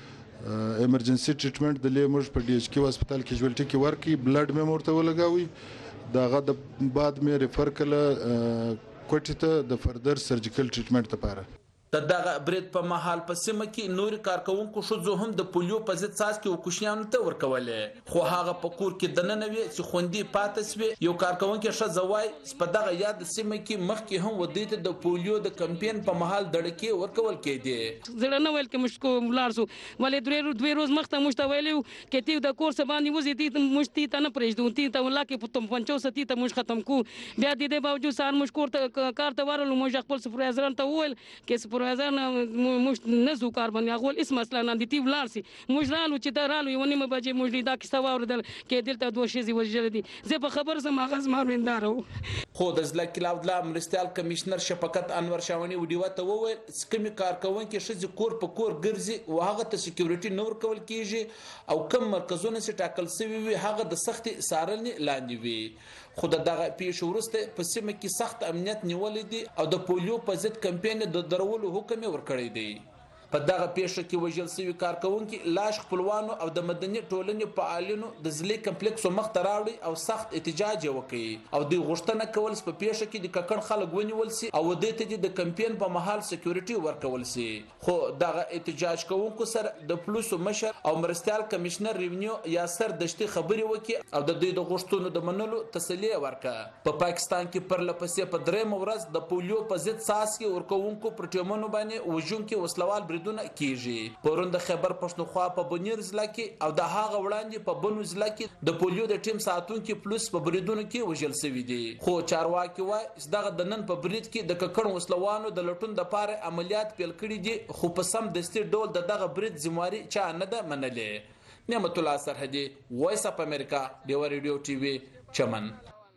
کې ایمرجنسي ټریټمنټ د لې موږ په ډي ایچ کیو هسپتال کې ژولټي کې ورکړي بلډ مې ورته ولګاوي د هغه د بعد مې ریفر کړه کوټې ته د فردر سرجیکل ټریټمنټ لپاره. د دغه برید په مهال په سیمه کې نور کارکونکو ښځو هم د پولیو په ضد څاڅکي وکښنیانو ته ورکولې خو هغه په کور کې دننه وي چې خوندي پاتې شوې. یو کارکونکي ښځه وایي چې په دغه یاد سیمه کې مخکې هم ودې ته د پولیو د کمپین په مهال دړکې ورکول کېدې. زړه نه ویل کې مشکو ولار سو ولې دوی روز مخته مشته ویلو کې تی د کور سبا نیوزي تی مشتي ته نه پرېږدو تی ته ولا کې پتم پنچو ستی ته مش ختم کو بیا د دې باوجود سار مشکور ته کار ته ورلو مو خپل سپروایزر ته وویل کې سپروایزر مش نزو کار باندې غول اس مسله نه دي تی ولار سي مش رالو چې دا رالو یو نیمه بجې مش دا کیسه واوردل کې دلته دوه شي وژل دي زه په خبر سم غز مارویندارو. خو د ځل کلاود لا مرستیال کمشنر شفقت انور شاونی وډیو ته وویل سکمي کارکونکي ښځې کور په کور ګرځي او هغه ته سکیورټي نور کول کیږي او کم مرکزونه سي ټاکل سوي وي هغه د سختي سارلنې لاندې وي. خو دغه پیښه ورسته په سیمه کې سخت امنیت نیولې دي او د پولیو په ضد کمپاین د درولو حکم ورکړی دی. په دغه پیښه کې وژل شوي کارکونکي لاش خپلوانو او د مدني ټولنې فعالینو د ځلې کمپلیکس مخ ته راوړي او سخت احتجاج وکړي او دوی غوښتنه کول په پیښه کې د ککړ خلک ونیول شي او د دې د کمپاین په مهال سکیورټي ورکول شي. خو دغه احتجاج کوونکو سره د پولیسو مشر او مرستیال کمشنر ریونیو یاسر دشتي خبري وکړي او د دوی د غوښتنو د منلو تسلی ورکړه. په پاکستان کې پر لپسې په درېم ورځ د پولیو په ضد څاڅکي ورکوونکو پر ټیمونو باندې وژونکي وسلوال بریدونه کیږي. پرون د خیبر پښتونخوا په بنیر ضلع کې او د هغه وړاندې په بنو ضلع کې د پولیو د ټیم ساتونکو پولیس په بریدونو کې وژل شوي دي. خو چارواکي وایي دغه د نن په برید کې د ککړ وسلوانو د لټون لپاره عملیات پیل کړي دي خو په سم دستي ډول دغه برید ذمہواری چا نه ده منلې. نعمت الله سرحدي وایس اف امریکا ډیو ریډیو ټي وي چمن.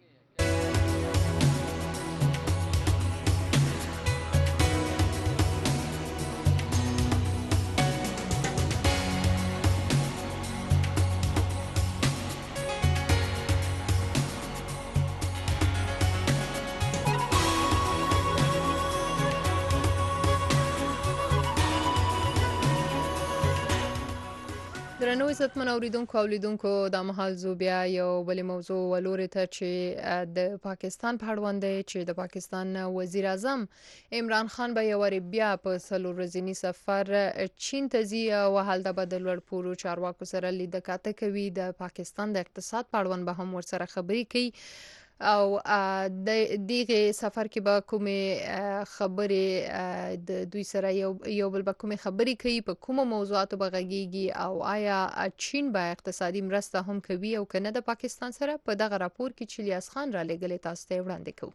درنو عزتمن اوریدونکو او لیدونکو د مهال زو بیا یو بل موضوع ولوري ته چې د پاکستان په اړوند دی چې د پاکستان وزیر اعظم عمران خان به یو بیا په څلور ورځنی سفر چین ته ځي او هلته به د لوړ پوړو چارواکو سره لیدکاته کوي. د پاکستان د اقتصاد په اړوند به هم ورسره خبرې کوي او د دغه سفر کې به کومه خبرې د دوی سره یو بل به کومه خبرې کوي په کومه موضوعاتو به غږیږي او آیا چین به اقتصادي مرسته هم کوي او کنه د پاکستان سره په دغه راپور کې چې الیاس خان را لګلې تاسو ته وړاندې کوو.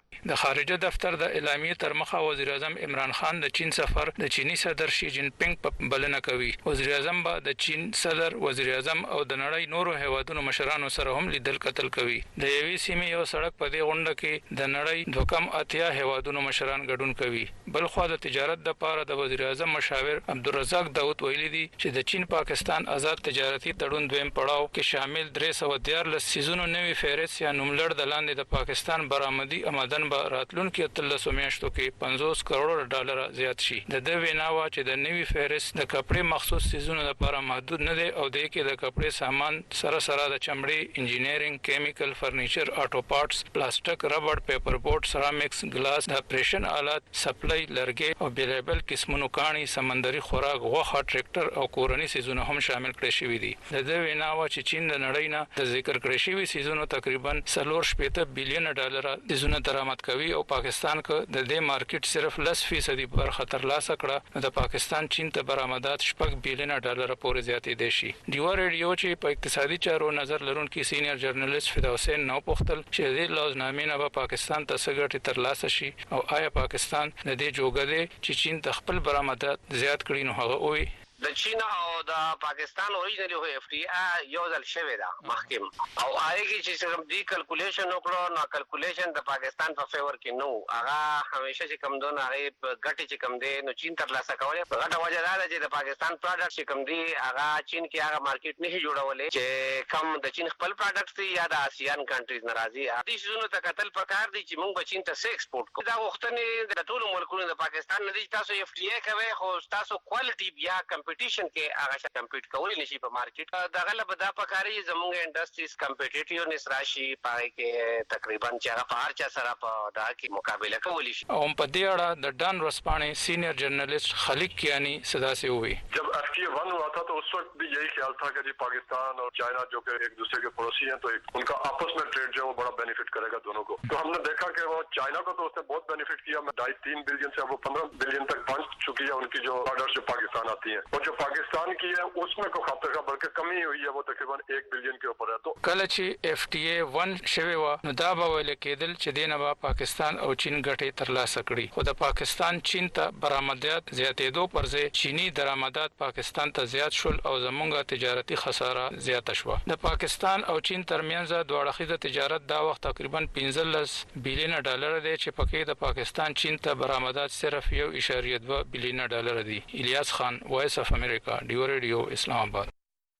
د خارجه دفتر د اعلامیه تر مخه وزیر اعظم عمران خان د چین سفر د چینی صدر شي جین پینګ په بلنه کوي. وزیر اعظم به د چین صدر، وزیر اعظم او د نړۍ نورو هیوادونو مشرانو سره هم لیدل کتل کوي. د یوې سیمې یو سړک په دې غونډه کې د نړۍ 2.8 هیوادونو مشران ګډون کوي. بل خو د تجارت د پاره د وزیر اعظم مشاور عبدالرزاق داود ویلي دي چې د چین پاکستان آزاد تجارتي تړون دویم پړاو کې شامل 314 سیزونو نوي فهرست یا نوملړ د لاندې د پاکستان برآمدي آمدن به راتلونکي 13 میاشتو کې 50 کروڑ ډالر زیات شي. د دې ویناوه چې د نوي فهرست د کپړې مخصوص سیزونو لپاره محدود نه دی او د کې د کپړې سامان سره د چمړې، انجینیرینګ، کیمیکل، فرنیچر، آټو پارټس، پلاستیک، ربړ، پیپر بورډ، سرامکس، ګلاس، د اپریشن آلات، سپلای، لرګي او بیلابل قسمونو کاڼي، سمندري خوراک، غوښه، ټریکټر او کورني سیزونه هم شامل کړي شوی دي. د دې ویناوه چې چین د نړۍ نه د ذکر کړی شوی سیزونو تقریبا 4.8 بلین ډالر سیزونه درآمد کوي او پاکستان کو د دې مارکیټ صرف 10% برخه ترلاسه کړه. د پاکستان چین ته برآمدات 6 بلین ډالر پورې زیاتې دي شي. ډیوا ریډیو چې په اقتصادي چارو نظر لرونکي سینیئر جرنالیست فدا حسین نو پختل چې د لازمنامې نه پاکستان ته سګټ ترلاسه شي او آیا پاکستان د دې جوګه دی چې چین ته خپل برآمدات زیات کړي نو هغه وي د چین او د پاکستان اوریجنلی هو اف ټی ای یو ځل شوی دا محکم او آیږي چې څنګه دی کیلکولیشن وکړو نو کیلکولیشن د پاکستان په فیور کې نو هغه همیشه چې کم دون هغه ګټه چې کم دی نو چین تر لاسه کولای غټه وجه دا چې د پاکستان پروډکټ چې کم دی هغه چین کې هغه مارکیټ نه جوړولې چې کم د چین خپل پروډکټ دی یا د آسیان کنټریز ناراضي دي شنو ته قتل پکار دي چې موږ چین ته ایکسپورټ کوو دا وختونه د ټولو ملکونو د پاکستان نه دي تاسو اف ټی ای کوي خو تاسو کوالټي بیا کمپټیشن کې هغه کمپیټ کولی نشي په مارکیټ دا غل به دا پکاري زموږ انډستریز کمپټیټیونس راشي پای کې تقریبا چې هغه په هر چا سره په دا کې مقابله کولی شي. او په دې اړه د ډان رسپانې سینیئر جرنالیست خالق کیانی صدا سے ہوئی جب FTA 1 ہوا تھا تو اس وقت بھی یہی خیال تھا کہ پاکستان اور چائنا جو کہ ایک دوسرے کے پڑوسی ہیں تو ان کا آپس میں ٹریڈ جو ہے وہ بڑا بینیفٹ کرے گا دونوں کو. تو ہم نے دیکھا کہ وہ چائنا کو تو اس نے بہت بینیفٹ کیا 2.5-3 بلین سے وہ 15 بلین تک پہنچ چکی ہے ان کی جو آرڈر جو پاکستان آتی ہیں اور جو پاکستان کی ہے اس میں کوئی خطر کا بلکہ کمی ہوئی ہے وہ تقریباً 1 بلین کے اوپر ہے. تو کله چې FTA 1 شوی و نو دا به ویل کېدل چې دینه به پاکستان او چین ګټې ترلاسه کړي خو د پاکستان چین ته برآمدات زیاتېدو پر ځای چینی درآمدات پاکستان ته زیات شول او زمونږه تجارتي خساره زیاته شوه. د پاکستان او چین ترمنځ دوه اړخیزه تجارت دا وخت تقریبا 15 بلین ډالر دی چې پکې د پاکستان چین ته برآمدات صرف 1.2 بلین ډالر دي. الیاس خان، وایس اف امریکا، ډیو ریډیو، اسلام آباد.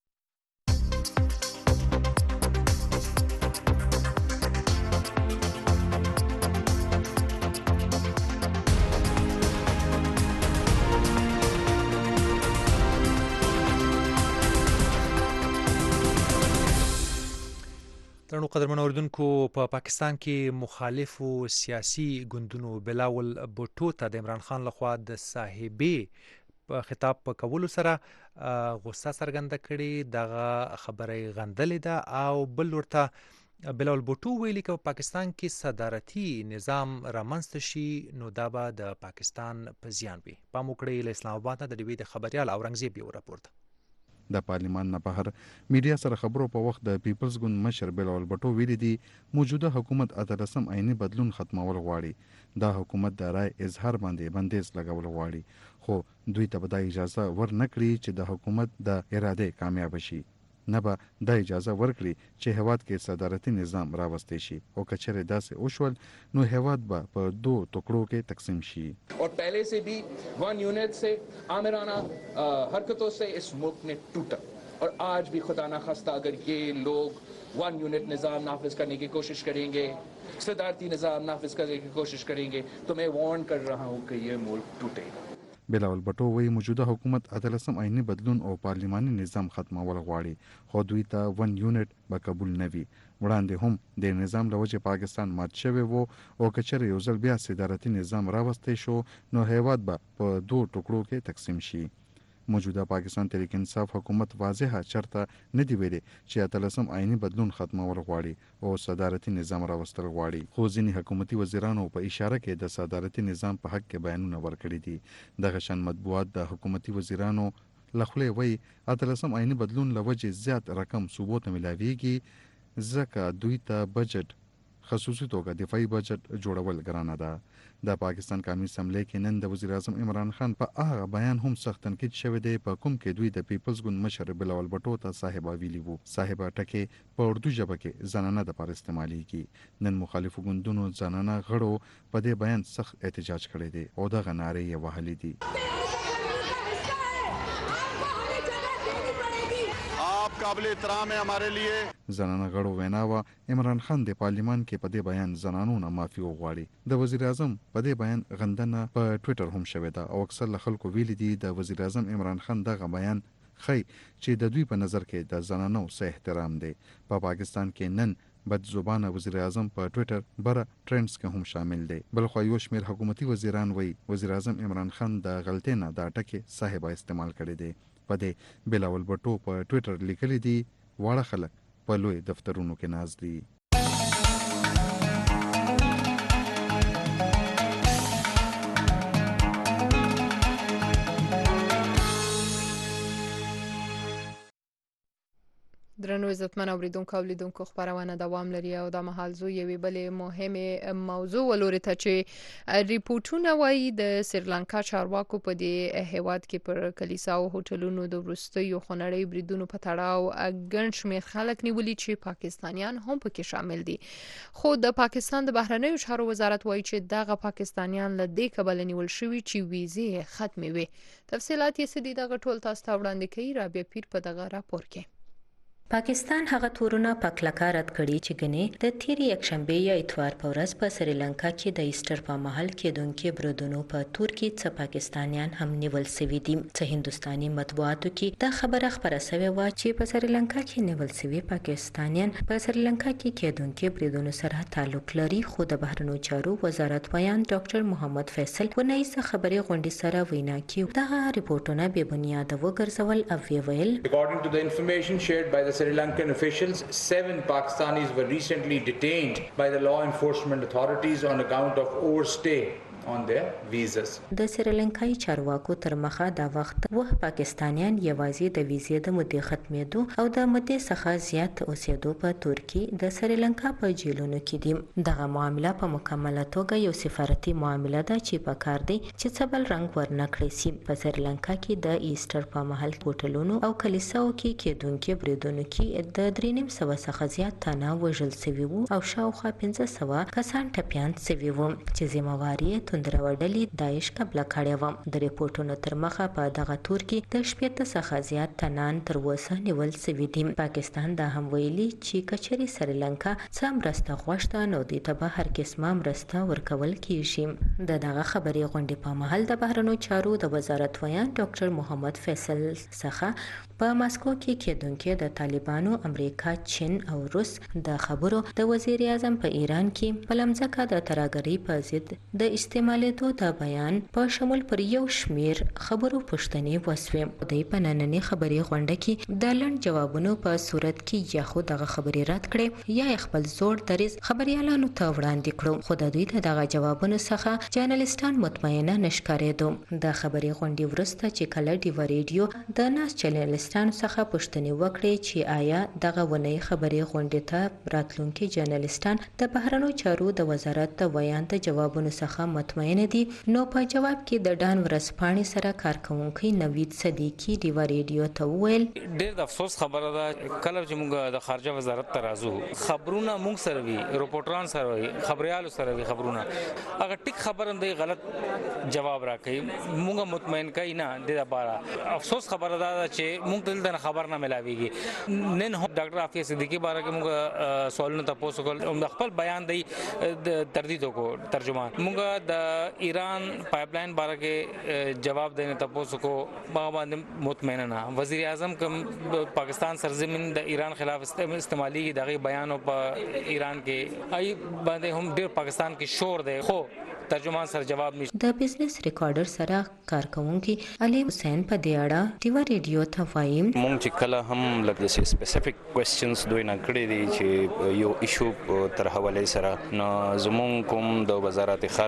ترنو قدرمن اوردونکو په پاکستان کې مخالفو سیاسي ګوندونو بلاول بوټو ته د عمران خان لخوا د صاحبې په خطاب په کولو سره غوسه څرګنده کړې دغه خبره غندلې ده او بل ورته بلاول بوټو ویلي که په پاکستان کې صدارتي نظام رامنځته شي نو دا به د پاکستان په زیان وي. پام وکړئ له اسلام آباد نه د ډیوي د خبريال اورنګزیب یو راپورټ. د پارلیمان نه بهر میډیا سره خبرو په وخت د پیپلز ګوند مشر بلاول بټو ویلي دي موجوده حکومت اتلسم عیني بدلون ختمول غواړي. دا حکومت د رای اظهار باندې بندیز لګول غواړي خو دوی ته به د اجازه ورنکړي چې د حکومت د اراده کامیاب شي. نه به د اجازه ورکړي چې هواد کې صدارتي نظام راوستي شي او کچره داسې اوشول نو هواد به په 2 ټوکړو کې تقسیم شي. और पहले से भी वन यूनिट से आमिराना हरकतों से इस मुल्क ने टूटा और आज भी खुदा ना खास्ता अगर ये लोग वन यूनिट निज़ाम नाफिज करने की कोशिश करेंगे, सदारती निज़ाम नाफिज करने की कोशिश करेंगे तो मैं वार्न कर रहा हूँ कि ये मुल्क टूटेगा. بلاول بټو وی موجوده حکومت اتلسم عیني بدلون او پارلیماني نظام ختمول غواړي خو دوی ته ون یونټ به قبول نه وي. وړاندې هم د نظام لوجه پاکستان مات شوی وو او کچره یو ځل بیا صدارتي نظام راوستي شو نو هیواد به په 2 ټوکړو کې تقسیم شي. موجوده پاکستان تحریک انصاف حکومت واضحه چرته نه دی ویلي چې اتلسم عیني بدلون ختمول غواړي او صدارتي نظام راوستل غواړي خو ځینې حکومتي وزیرانو په اشاره کې د صدارتي نظام په حق کې بیانونه ورکړي دي. دغه شان مطبوعات د حکومتي وزیرانو لخوا وی اتلسم عیني بدلون لوجه زیات رقم ثبوت ملاويږي ځکه دوی ته بجټ خصوصي توګه دفاعي بجټ جوړول ګرانه ده. د پاکستان قومي اسمبلی کې نن د وزیر اعظم عمران خان په هغه بیان هم سخت تنقید شوی دی په کوم کې دوی د پیپلز ګوند مشر بلاول بټو ته صاحبه ویلي وو. صاحبه ټکي په اردو ژبه کې زنانه د پر استعمالېږي. نن مخالفو ګوندونو زنانه غړو په دې بیان سخت احتجاج کړی دی او دغه نارې یې وهلې دي. قابل احترام ہے ہمارے لیے. زنانه غړو ویناوه عمران خان د پارلیمان کې په دې بیان زنانو نه معافي وغواړي. د وزیر اعظم په دې بیان غندنه په ټوئیټر هم شوې ده او اکثر خلکو ویلي دي د وزیر اعظم عمران خان دغه بیان خی چې د دوی په نظر کې د زنانو څه احترام دی. په پاکستان کې نن بد زبانه وزیر اعظم په ټوئیټر بره ټرندز کې هم شامل دی. بلخو یو شمیر حکومتي وزیران وایي وزیر اعظم عمران خان د غلطۍ نه دا ټکي صاحبه استعمال کړی دی. په دې بلاول بټو په ټوئیټر لیکلي دي واړه خلک په لوی دفترونو کې ناز دي. درنو عزتمن اوریدونکو او لیدونکو خبرونه دوام لري او د مهال زو یوې بلې مهمه موضوع ولوري ته چې ریپورتونه وایي د سریلانکا چارواکو په دې هیواد کې پر کلیسا او هوټلونو د وروستیو خونړۍ بریدونو په تړاو ګڼ شمېر خلک نیولي چې پاکستانیان هم پکې شامل دي. خو د پاکستان د بهرنیو چارو وزارت وایي چې دغه پاکستانیان له دې کبله نیول شوي چې ویزې ختمې وي. تفصيلات یې سدي دغه ټول تاسو ته وړاندې کوي رابعه پیر په دغه راپور کې. پاکستان هغه تورونه په کلکه رد کړي چې ګنې د تیری یکشنبه یا اتوار په ورځ په سریلانکا کې د ایسټر په مهال کېدونکو برودونو په تور کې څه پاکستانیان هم نیول شوي دي. څه هندستاني مطبوعاتو کې دا خبره خبره شوې و چې په سریلانکا کې نیول شوي پاکستانیان په سریلانکا کې کېدونکو برودونو سره تعلق لري. خو د بهرنیو چارو وزارت بیان ډاکټر محمد فیصل ونیس خبري غونډې سره وینا کوي دا ریپورتونه به بنیاد وګرځول او ویل According to the information shared by the Sri Lankan officials, 7 Pakistanis were recently detained by the law enforcement authorities on account of overstay on their visas. د سریلانکای چارواکو تر مخه دا وخت وه پاکستانیان یوازې د ویزې د مدې ختمېدو او د مدې څخه زیات اوسېدو په ترکی د سریلانکا په جیلونو کې دي. دغه معامله په مکمله توګه یو سفارتي معامله ده چې په کار دی چې څه بل رنګ ورنکړي سي. په سریلانکا کې د ایسټر په مهال هوټلونو او کلیساو کې کېدونکو بریدونو کې د 3.5 څخه زیات تنه وژل شوي وو او شاوخوا 1500 کسان ټپیان شوي وو چې ذمہواري توندروړلې داعش قبل کړی و. د ریپورتونو تر مخه په دغه تور کې د 70 څخه زیات تنان تر اوسه نیول شوي دي. پاکستان دا هم ویلي چې کچري سریلانکا څه مرسته غوښته نو د ته به هر قسمه مرسته ورکول کیږي. دغه خبري غونډې په محل د بهرنیو چارو د وزارت ویان ډاکټر محمد فیصل څخه په ماسکو کې کېدونکو د طالبانو امریکا چین او روس د خبرو د وزیر اعظم په ایران کې په لمځکه د ترهګرۍ په ضد د استعمالېدو د بیان په شمول پر یو شمیر خبرو پوښتنې وسوې. د په نننۍ خبري غونډه کې د لړ جوابونو په صورت کې یا خو دغه خبري رد کړي یا خپل زوړ دریز خبريالانو ته وړاندې کړو. خو د دوی ته دغه جوابونو څخه جرنالستان مطمئنه نشکارېدو. د خبري غونډې وروسته چې کله ډیو ریډیو د ناس جرنالستانو څخه پوښتنې وکړې چې آیا دغه ونی خبري غونډې ته راتلونکي جرنالستان د بهرنیو چارو د وزارت د بیان د جوابونو څخه مطمئن دي نو په جواب کې د ډان ورسپانې سره کارکونکي نوید صدیقی ډیو ریډیو ته وویل ډېر د افسوس خبره ده کله چې موږ د خارجه وزارت ته راځو خبرونه موږ سره وي رپورټران سره وي خبريالو سره وي خبرونه هغه ټیک خبره دی غلط جواب راکړي موږ مطمئن کای نه د لپاره افسوس خبره ده چې موږ دلته خبر نه ملاويږي. نن هم ډاکټر عافیه صدیقی باره کې موږ سوالونه تاسو کول او خپل بیان دی تردید وکړو ترجمان موږ د ایران پایپلاین باره کې جواب دینه تاسو کو باندې مطمئن نه. وزیر اعظم کوم پاکستان سرزمین د ایران خلاف استعمالي دغه بیان په ایران کې ای باندې هم ډیر پاکستان کې شور دی خو ترجمان سره جواب نشته. د بزنس ریکارډر سره کارکونکي علي حسین په دې اړه ټیوا ریډیو ته وایم مونږ چې کله هم لکه د سپیسیفیک کوېسچنز دوی نه کړی دي چې یو ایشو تر حواله سره نو زمونږ کوم د وزارت خارجه کوم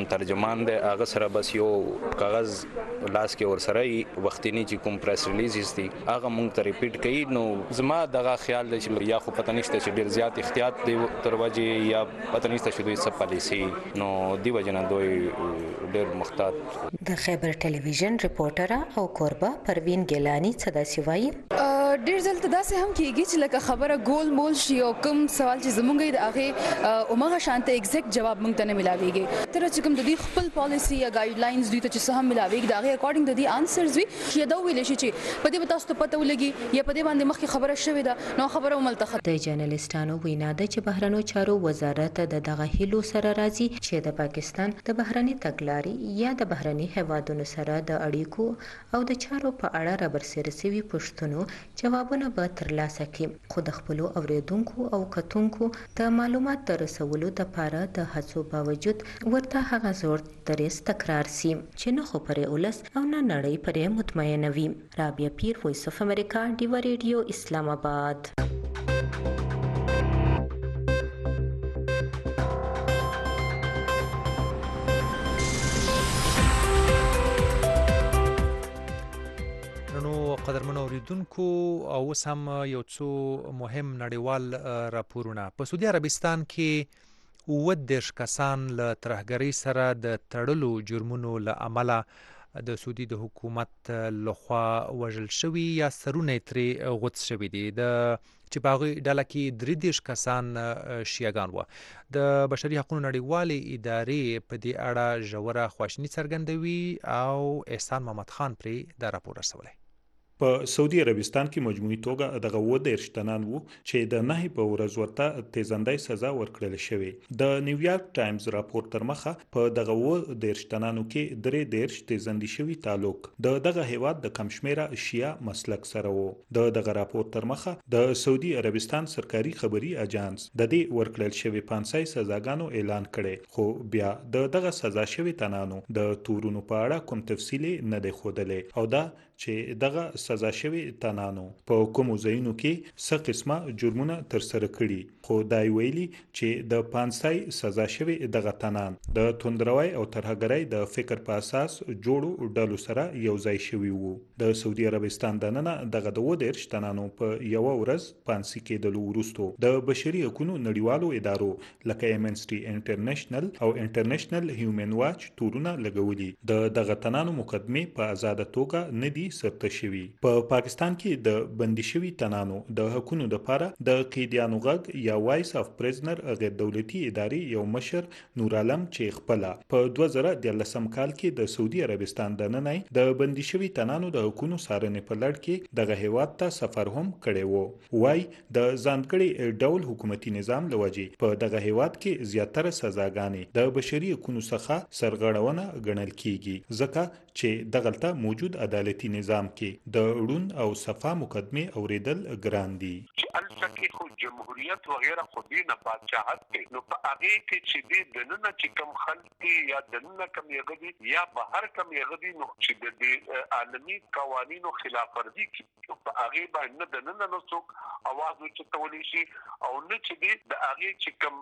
ترجمان دی هغه سره بس یو کاغذ لاس کې ور سره وختینی چې کوم پریس ریلیزز دي هغه مونږ ته ریپیټ کوي. نو زما دغه خیال دی چې یا خو پته نشته چې ډیر زیات احتیاط دی تر وجه یا پته نشته چې دوی څه پالیسي نو دی وجنه دوی ډیر محتاط. د خیبر ټلویزیون ریپورټر او کوربه پروین ګیلانی څه داسې وایي. ډیر ځل ته داسې هم کیږي چې لکه خبره ګول مول شي او کوم سوال چې زمونږ د هغه عمره شانته ایگزیکټ جواب مونږ ته نه ملاويږي. تر چې کوم د دې خپل پالیسی یا ګایډ لاینز دوی ته چې څه هم ملاويږي دا هغه اکورډینګ د دې انسرز وي چې دا ویل شي چې په دې تاسو ته پته ولګي یا په دې باندې مخکې خبره شوې ده نو خبره وملته. د جرنالستانو وینا ده چې بهرنیو چارو وزارت د دغه هیلو سره راځي چې د پاکستان د بهرني تګلارې یا د بهرني هیوادونو سره د اړیکو او د چارو په اړه رابرسېره شوي پوښتنو جوابونه به ترلاسه کړي. خو د خپلو اوریدونکو او کتونکو د معلومات د رسولو لپاره د هڅو باوجود ورته هغه زور دریځ تکرار سي چې نه خو پرې ولس او نه نړۍ پرې مطمئنه وي. رابعه پیر، وایس اف امریکا، ډیوا ریډیو، اسلام آباد. قدرمنو اوریدونکو او سم یو څو مهم نړیوال راپورونه. په سعودي عربستان کې 10 کسان له ترهګرۍ سره د تړلو جرمونو له امله د سعودي د حکومت لخوا وژل شوي یا سرونه ترې غوڅ شوي دي. د چې په هغې ډله کې 33 کسان شیعهګان وو. د بشري حقوقو نړیوالې ادارې په دې اړه ژوره خواشیني څرګندوي او احسان محمد خان پرې دا راپور رسولی. په سعودي عربستان کې مجموعي توګه دغه 10 تنان وو چې د نهي په ورځ ورته تیزندۍ سزا ورکړل شوې. د نیویارک ټایمز راپور تر مخه په دغه 10 تنانو کې 3 تیزندۍ شوي تعلق د دغه هیواد د کمشمیره شیعه مسلک سره وو. دغه راپور تر مخه د سعودي عربستان سرکاري خبري اژانس د دې ورکړل شوی 500 سزاګانو اعلان کړي، خو بیا دغه سزا شوی تنانو د تورونو په اړه کوم تفصیل نه دی ښودلی او دا چې دغه سزا شوی تنانو په کومو ځایونو کې څه قسمه جرمونه ترسره کړي. خو دا ویلي چې د 500 سزا شوی دغه تنان د توندروي او ترهګرۍ د فکر په اساس جوړو ډلو سره یو ځای شوی وو. د سعودي عربستان دننه دغه 10 تنانو په یو ورځ پانسي کېدلو وروسته د بشري حقوقو نړیوالو ادارو لکه امنسټي انټرنیشنل او انټرنیشنل هیومن واچ تورونه لګولي. دغه تنانو مقدمه په آزاد توګه ندي سرته شوی. په پاکستان کې د بندي شوی تنانو د حقوقو لپاره د قیدیانو غږ یا وایس اف پریزنر غیر دولتي ادارې یو مشر نور عالم چې خپل په 2013 کال کې د سعودي عربستان دننه د بندي شوی تنانو د حقوقو سارنې په لړ کې دغه هیواد ته سفر هم کړی وو. وای د ځانګړي ډول حکومتي نظام لوجي په دغه هیواد کې زیاتره سزاګانې د بشري حقوقو څخه سرغړونه ګڼل کیږي ځکه چې دغلته موجود عدالتي نظام کې د اړون او صفا مقدمه اوریدل ګران دي. البته خو جمهوریت وغیرہ خو دینه بادشاہت کې نو په هغه کې چې د نن چې کم خلک یا د نن کم یغدي یا بهر کم یغدي نو چې د عالمي قوانینو خلاف ورزي کې په هغه باندې د نن نو څوک आवाज وچتولی شي او نه چې د هغه چې کم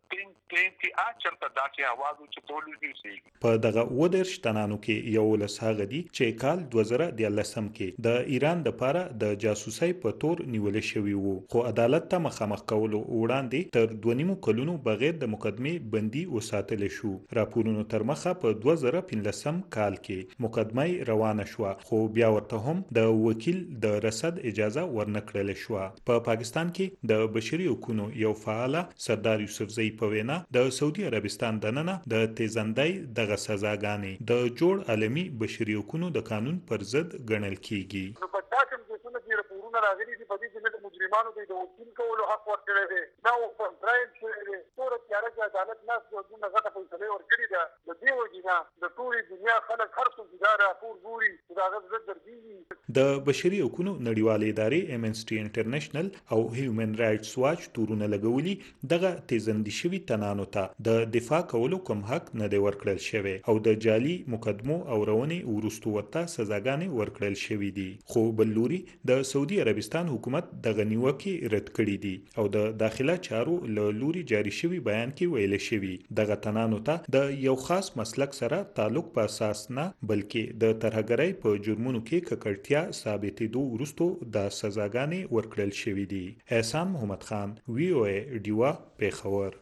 تین اچرته داسې आवाज وچتولی شي. په دغه 10 تنانو کې یو لساغه دي چې کال 2013 کې د ایران د لپاره د جاسوسۍ په تور نیول شوی وو، خو عدالت ته مخامخ کولو وړاندې تر 2.5 کلونو بغیر د مقدمه بندي وساتل شو. راپورونو تر مخه په 2015 کال کې مقدمه روانه شو، خو بیا ورته هم د وکیل د رصد اجازه ورنکړل شو. په پاکستان کې د بشري حقوقو یو فعال سردار یوسفزئی په وینا د سعودي عربستان دننه د تیزندۍ دغه سزاګانې د جوړ عالمي بشري حقوقو د قانون پر ضد ګڼل کیږي. نو په تاسو کې څنګه چې راپورونه راغلي دي په دې کې د مجرمانو د وکیل کولو حق ورکړی دی نو په ټرایل کې ټول تیارې د عدالت نه څو نه غته فیصله ورکړي ده. د دې وجینا د ټولې دنیا خلک هر څه دا راپور ګوري دا غږ درځي. د بشري حقوقو نړیوالې ادارې امنسټي انټرنیشنل او هیومن رائټس واچ تورونه لګولي دغه تیزندي شوی تنانو ته د دفاع کولو کوم حق نه دی ورکړل شوی او د جعلي مقدمو او روانې ورستو ورته سزاګانې ورکړل شوی دي. خو بل لوري د سعودي عربستان حکومت دغه نیوکه رد کړي دي او د داخله چارو له لوري جاری شوی بیان کې ویل شوی دغه تنانو ته د یو خاص مسلک سره تعلق په اساس نه بلکې د ترهګرۍ په جرمونو کې ککړتیا ثابتېدو وروسته د سزاګانې ورکړل شوې دي. احسان محمد خان VOA ډیوا پیښور.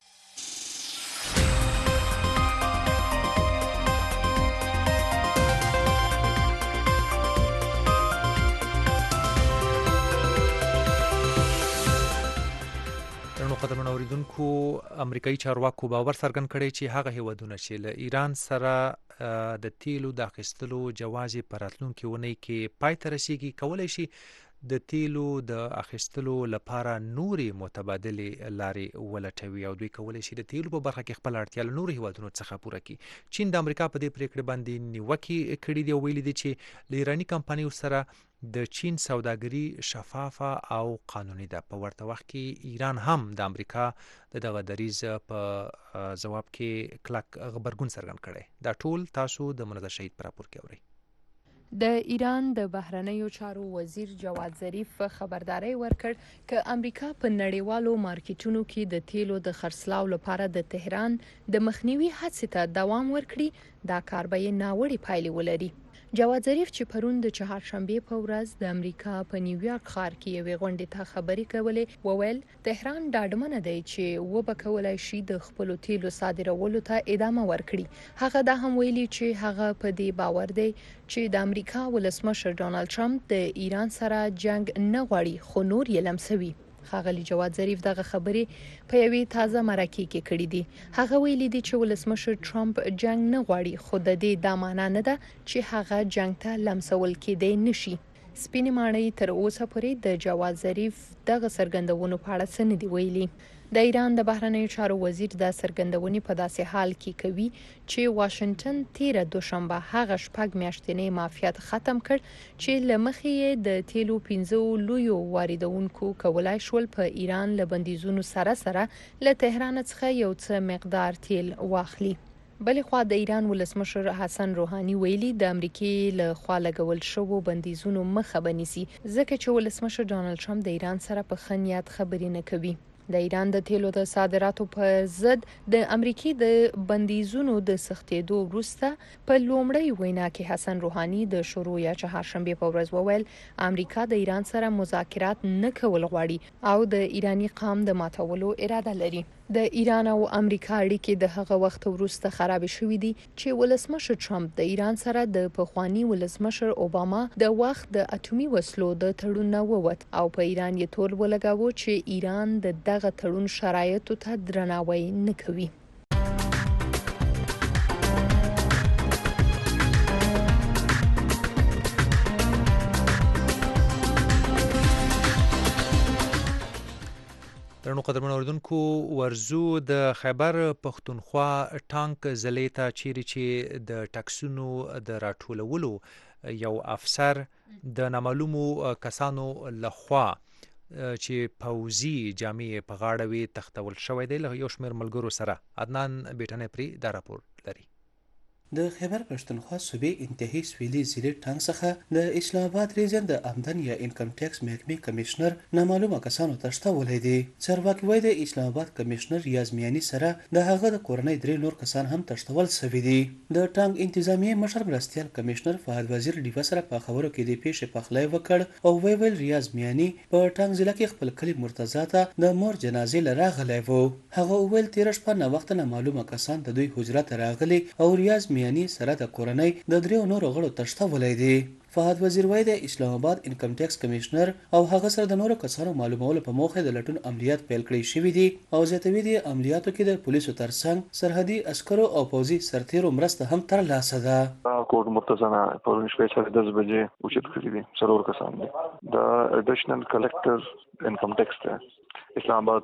قدرمن اوریدونکو امریکایي چارواکو باور څرګند کړی چې هغه هیوادونه چې له ایران سره د تیلو د اخیستلو جواز په راتلونکي اونۍ کې پای ته رسیږي کولای شي د تیلو د اخیستلو لپاره نوري متبادلې لارې ولټوي او دوی کولای شي د تیلو په برخه کې خپل اړتیا له نورو هیوادونو څخه پوره کړي. چین د امریکا په دې پریکړه باندې نیوکه کړې دی او ویلي دی چې له ایرانی کمپنیو سره د چین سوداګري شفافه او قانوني ده. په ورته وخت کې ایران هم د امریکا دغه دریځ په جواب کې کلک غبرګون څرګند کړي. دا ټول تاسو د منظر شهید پر راپور کې اورئ. د ایران د بهرنیو چارو وزیر جواد ظریف خبرداري ورکړ چې امریکا په نړیوالو مارکیټونو کې د تیلو د خرڅلاو لپاره د تهران د مخنیوي هڅې ته دوام ورکړي دا کار به ناوړي پایلې ولري. جواد ظریف چې پرون د چهارشنبه په ورځ د امریکا په نیویارک ښار کې یوې غونډې ته خبرې کولې وویل تهران ډاډمنه دی چې وبکولای شي د خپل تیلو صادرولو ته ادامه ورکړي. هغه دا هم ویلي چې هغه په دې باور دی چې د امریکا ولسمشر ډونالد ټرمپ د ایران سره جنگ نه غواړي خو نور یې لمسوي. ښاغلي جواد ظریف دغه خبرې په یوې تازه مرکه کې کړې دي. هغه ویلي دي چې ولسمشر ټرمپ جنگ نه غواړي خو د دې دا معنی نه ده چې هغه جنگ ته لمسول کېدی نشي. سپینې ماڼۍ تر اوسه پورې د جواد ظریف دغه څرګندونو په اړه څه نه دي ویلي. د ایران د بهرنیو چارو وزیر د څرګندونې په داسې حال کې کوي چې واشنگټن تیر دوشنبه هغه شپږ میاشتنې معافیت ختم کړ چې لمخې د تیلو 15 لویو واردونکو کولای شول په ایران له بندیزونو سره له تهران څخه یو څه مقدار تیل واخلي. بلې خوا د ایران ولسمشر حسن روحاني ویلي د امریکای له خوا لګول شوو بندیزونو مخه بنيسي ځکه چې ولسمشر ډونالد ټرمپ د ایران سره په خنیات خبرې نه کوي. د ایران د تیلو د صادراتو په ضد د امریکای د بندیزونو د سختېدو وروسته په لومړی وینا کې حسن روحاني د شروع یا چهارشنبه په ورځ وویل امریکا د ایران سره مذاکرات نه کول غواړي او د ایرانی قام د ماتولو اراده لري. د ایران او امریکا اړیکې د هغه وخت وروسته خراب شوې دي چې ولسمشر ټرمپ د ایران سره د پخوانی ولسمشر اوباما د وخت د اټومي وسلو د تړون نه ووت او په ایران یې تور ولګاوه چې ایران د دغه تړون شرایطو ته درناوی نه کوي. درنو قدرمن اوریدونکو ورزو د خیبر پښتونخوا ټانک ضلع ته چیرې چې د ټکسونو د راټولولو یو افسر د نامعلومو کسانو لخوا چې پوزي جامې په غاړه وي تختول شوی دی له یو شمېر ملګرو سره. عدنان بیټنې پری دا راپور لري. د خیبر پښتونخوا صوبې انتهایی سویلي ضلع ټانک څخه د اسلام آباد ریجن د آمدن یا انکم ټیکس محکمې کمشنر نامعلومه کسانو تښتولی دی. چارواکي وایي د اسلام آباد کمشنر ریاض میاني سره د هغه د کورنۍ 3 نور کسان هم تښتول شوي دي. د ټانک انتظامیې مشر مرستیال کمشنر فهد وزیر ډیوه سره په خبرو کې د پیښې پخلی وکړ او ویل ریاض میاني په ټانک ضلع کې خپل کلی مرتضی ته د مور جنازې لراغلی وو. هغه ویل تیر شپه نه وخت نامعلومه کسان د دوی حجرات راغلي او ریاض میاني سره د کورنۍ د 3 نورو غړو تښتولی دی. فهد وزیر وایي د اسلام آباد انکم ټیکس کمشنر او هغه سره د نورو کسانو معلومولو په موخه د لټون عملیات پیل کړی شوي دي او زیاتوي د عملیاتو کې د پولیسو ترڅنګ سرحدي عسکرو او پوځي سرتیرو مرسته هم ترلاسه ده. کوټ مرتضی نه پرون شپه 10 بجې اوچت کړی دي څلور کسان دي. د اډیشنل کلکټر انکم ټیکس ته اسلام آباد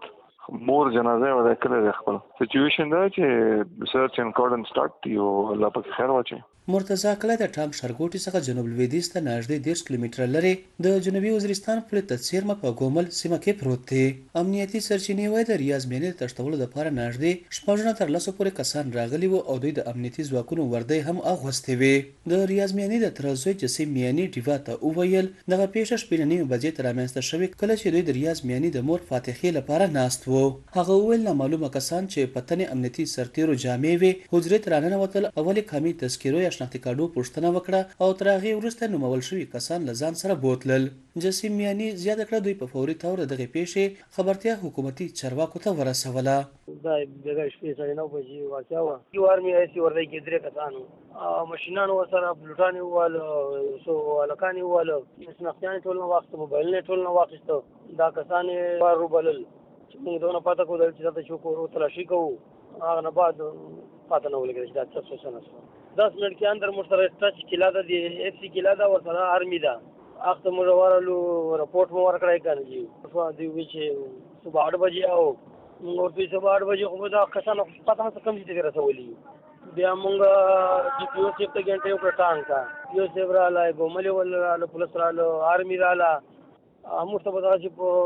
مور جنازه ودا کړل خپل سچويشن دا چې سرچ اینڈ کورډن سٹارټ یو الله پاک خیر واچي. مرتضی کله د ټانک شرګوټي څخه جنوب لویدیځ ته نږدې 10 کیلومتره لري د جنوبي وزیرستان په تڅیرمه په ګومل سیمه کې پروت دی. امنیتي سرچینې وایي د ریاض میاني د تښتولو لپاره نږدې شپږ تر لسو پورې کسان راغلي وو او دوی د امنیتي ځواکونو وردی هم اغوستې وي. د ریاض میاني د ترازوی جسیم میاني ډیوا ته وویل دغه پیښه شپږ نیمه بجې تر رامنځته شوې کله چې دوی د ریاض میاني د مور فاتحې لپاره ناست وو. هغه وویل نامعلومه کسان چې پتنې امنیتي سرتیرو جامې وي حجرې ته راننوتل اولي کامي تذکیرو یا شناختی کارډو پوښتنه وکړه او تر هغې وروسته نومول شوي کسان له ځان سره بوتلل. جسیم میاني زیاته کړه دوی په فوري تور دغه پیښې خبرتیا حکومتي چارواکو ته ورسوله. دا دغه شپې سره 9 بجې واقعا و یو آرمي ایسي ورته کې درې کسانو ماشینانو سره بلوټاني وال سو الکاني وال شناختيان ټول نو وخت موبایل نه ټول نو واخیستو دا کسان بارو بلل موږ دونه پاته کو چې دا شکر او تلاشي کوو هغه نه بعد پاته نه ولګی چې دا څه څه نه 10 منټ کې اندر مشترک ټچ کلا ده دی اف سی کلا ده ورته آرمي ده اخته موږ ورالو رپورټ مو ورکړای کړی خو دی چې صبح 8 بجې او نور په صبح 8 بجې خو دا کسانو پته نه کم دي رسولي بیا موږ جی پی او سیف ته ګنټه یو ټانک کا یو سیف را لای ګوملې ول پولیس را لو آرمي را لا امور ته بدل چې په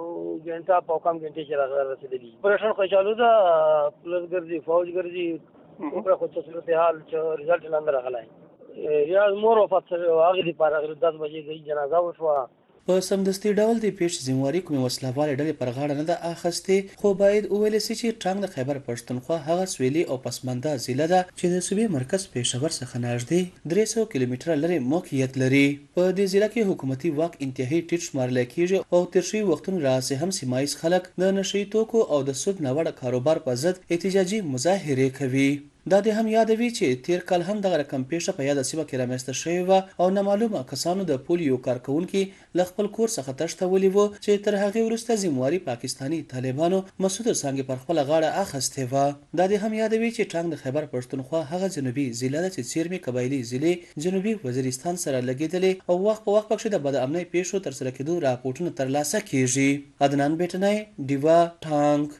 ګنټه په کم ګنټه چې رسیدلی پرشن خو چالو ده پولیس ګرځي فوج ګرځي اوپر خو څه صورتحال چې رزلټ لاندې راغلی یا مور وفات هغه دی پر 10 بجې گئی جنازه وشوه. په سمدستي ډول د پیښې ذمہواری کومې وسلهوالې ډلې پر غاړه نه ده اخیستې خو باید وویل شي چې ټانک د خیبر پښتونخوا هغه سویلي او پسمانده ضلع ده چې د صوبې مرکز پېښور څخه نږدې 300 کیلومتره لرې موقعیت لري. په دې ضلع کې حکومتي واک انتهایی ټیټ شمارل کېږي او تر شوي وختونو راځي هم سیمایي خلک د نشئی توکو او د سود ناوړه کاروبار په ضد احتجاجي مظاهرې کوي. دا د هم یادوي چې تیر کال هم دغه رقم پیښه په یاده سیمه کې رامنځته شوې وه او نامعلومه کسانو د پولیو کارکونکي له خپل کور څخه تښتولي وو چې تر هغې وروسته ذمہواري پاکستاني طالبانو مسعود څانګې پر خپله غاړه اخیستې وه. دا د هم یادوي چې ټانک د خیبر پښتونخوا هغه جنوبي ضلع ده چې څیرمې قبایلي ضلع جنوبي وزیرستان سره لګېدلې او وخت په وخت پکښې د بدامنۍ پیښو ترسره کېدو راپورټونه ترلاسه کېږي. عدنان بیټنی ډیوا ټانک.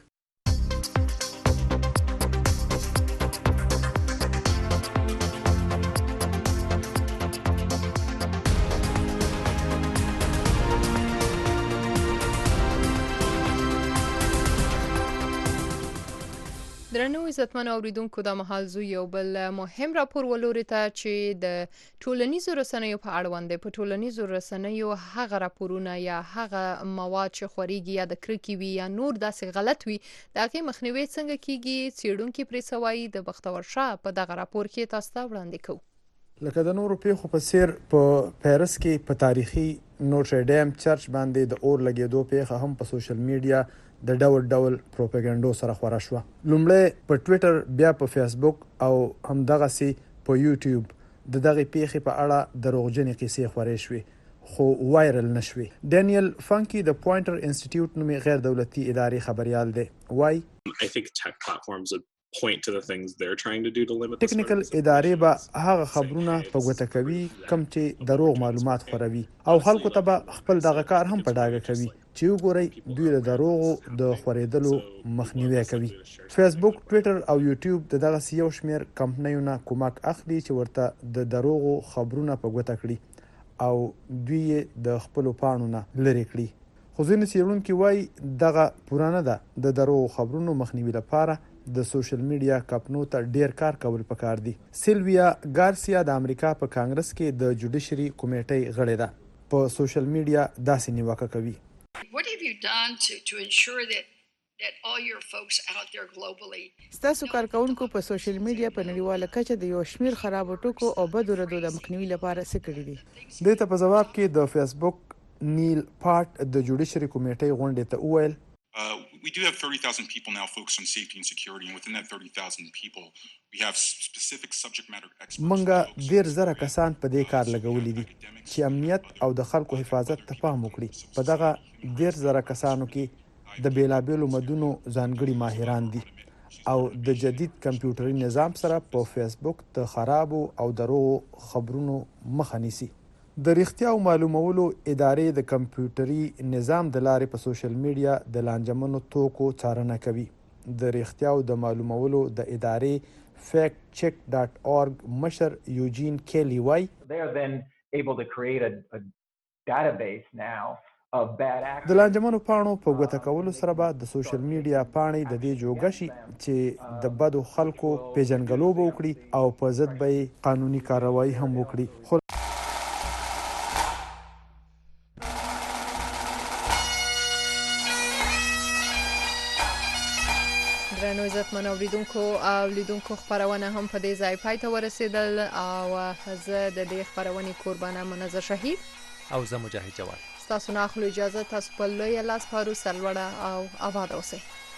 درنو عزتمن اوریدونکو د مهال زو یو بل مهم راپور ولوري ته چې د ټولنیزو رسنیو په اړوند په ټولنیزو رسنیو هغه راپورونه یا هغه مواد چې خوريږي یا د کرکی وی یا نور داسې غلط وي دغه مخنیوي څنګه کیږي څېړونکو پرې سوای د بختور شاه په دغه راپور کې تاسو ته وړاندې کوو. لکه د نورو پیښو په څیر په پیرس کې په تاریخي نوټر ډیم چرچ باندې د اور لګېدو پیښه هم په سوشل میډیا د ډول پروپاګاندا سره خورا شو. لومړی په ټوئیټر بیا په فیسبوک او هم دغه سي په یوټیوب دغه پیښې په اړه دروغجنې قصې خورې شوې خو وایرل نشوي. ډانیل فانکی د پوینټر انسټیټیوټ نومي غیر دولتي ادارې خبريال دی. وای I think tech platforms would point to the things they're trying to do to limit ټیکنیکل ادارې به هغه خبرونه په ګوته کوي کوم چې دروغ معلومات خوروي او خلکو ته به خپل دغه کار هم په ډاګه کوي چې وګورئ دوی د دروغو د خورېدلو مخنیوي کوي. فیسبوک، ټوئیټر او یوټیوب دغه یو شمېر کمپنیونه کومک اخلي چې ورته د دروغو خبرونه په ګوته کړي او دوی د خپل پاڼو نه لري کړي. خو ځینې څېړونکي وایي دغه پورانه ده د دروغو خبرونو مخنیوي لپاره د سوشل میډیا کمپنیو ته ډیر کار کول پکار دي. سیلویا ګارسیا د امریکا په کانګرس کې د جوډیشري کمیټې غړې ده. په سوشل میډیا داسې نیوکه کوي. What have you done to ensure that all your folks out there globally ستاسو کارکونکو په سوشل میډیا په نړیواله کچه د یو شمیر خراب ټکو او بدو ردو د مخنیوي لپاره څه کړی دي؟ د ته په جواب کې د فیسبوک نیل پارت د جوډیشري کمیټې غونډې ته وویل we do have 30,000 people now focused on safety and security, and within that 30,000 people we have specific subject matter experts. منګه ډیر زره کسان په دې کار لګولې دي چې امنیت او د خلکو حفاظت ته پام وکړي. په دغه ډیر زره کسانو کې د بیلابېلو مدونو ځانګړي ماهران دي او د جدید کمپیوټري نظام سره په فیسبوک د خرابو او دروغو خبرونو مخه نیسي. د رښتیاو معلومولو ادارې د کمپیوټري نظام د لارې په سوشل میډیا د لانجمنو توکو څارنه کوي. د رښتیاو د معلومولو د ادارې factcheck.org مشر یوجین کیلی وای د لانجمنو پاڼو په ګوته کولو سره به د سوشل میډیا پاڼې د دې جوګه شي چې د بدو خلکو پیژنګلو به وکړي او په ضد به قانوني کاروایی هم وکړي. درنو عزتمن اوریدونکو او لیدونکو خبرونه هم په دې ځای پای ته ورسېدل او زه د دې خبرونې قربانه منزه شهید او زه مجاهد جواد تاسو نه اخلو اجازه تاسو په لوی لاس پارو سرلوړه او آباد اوسئ.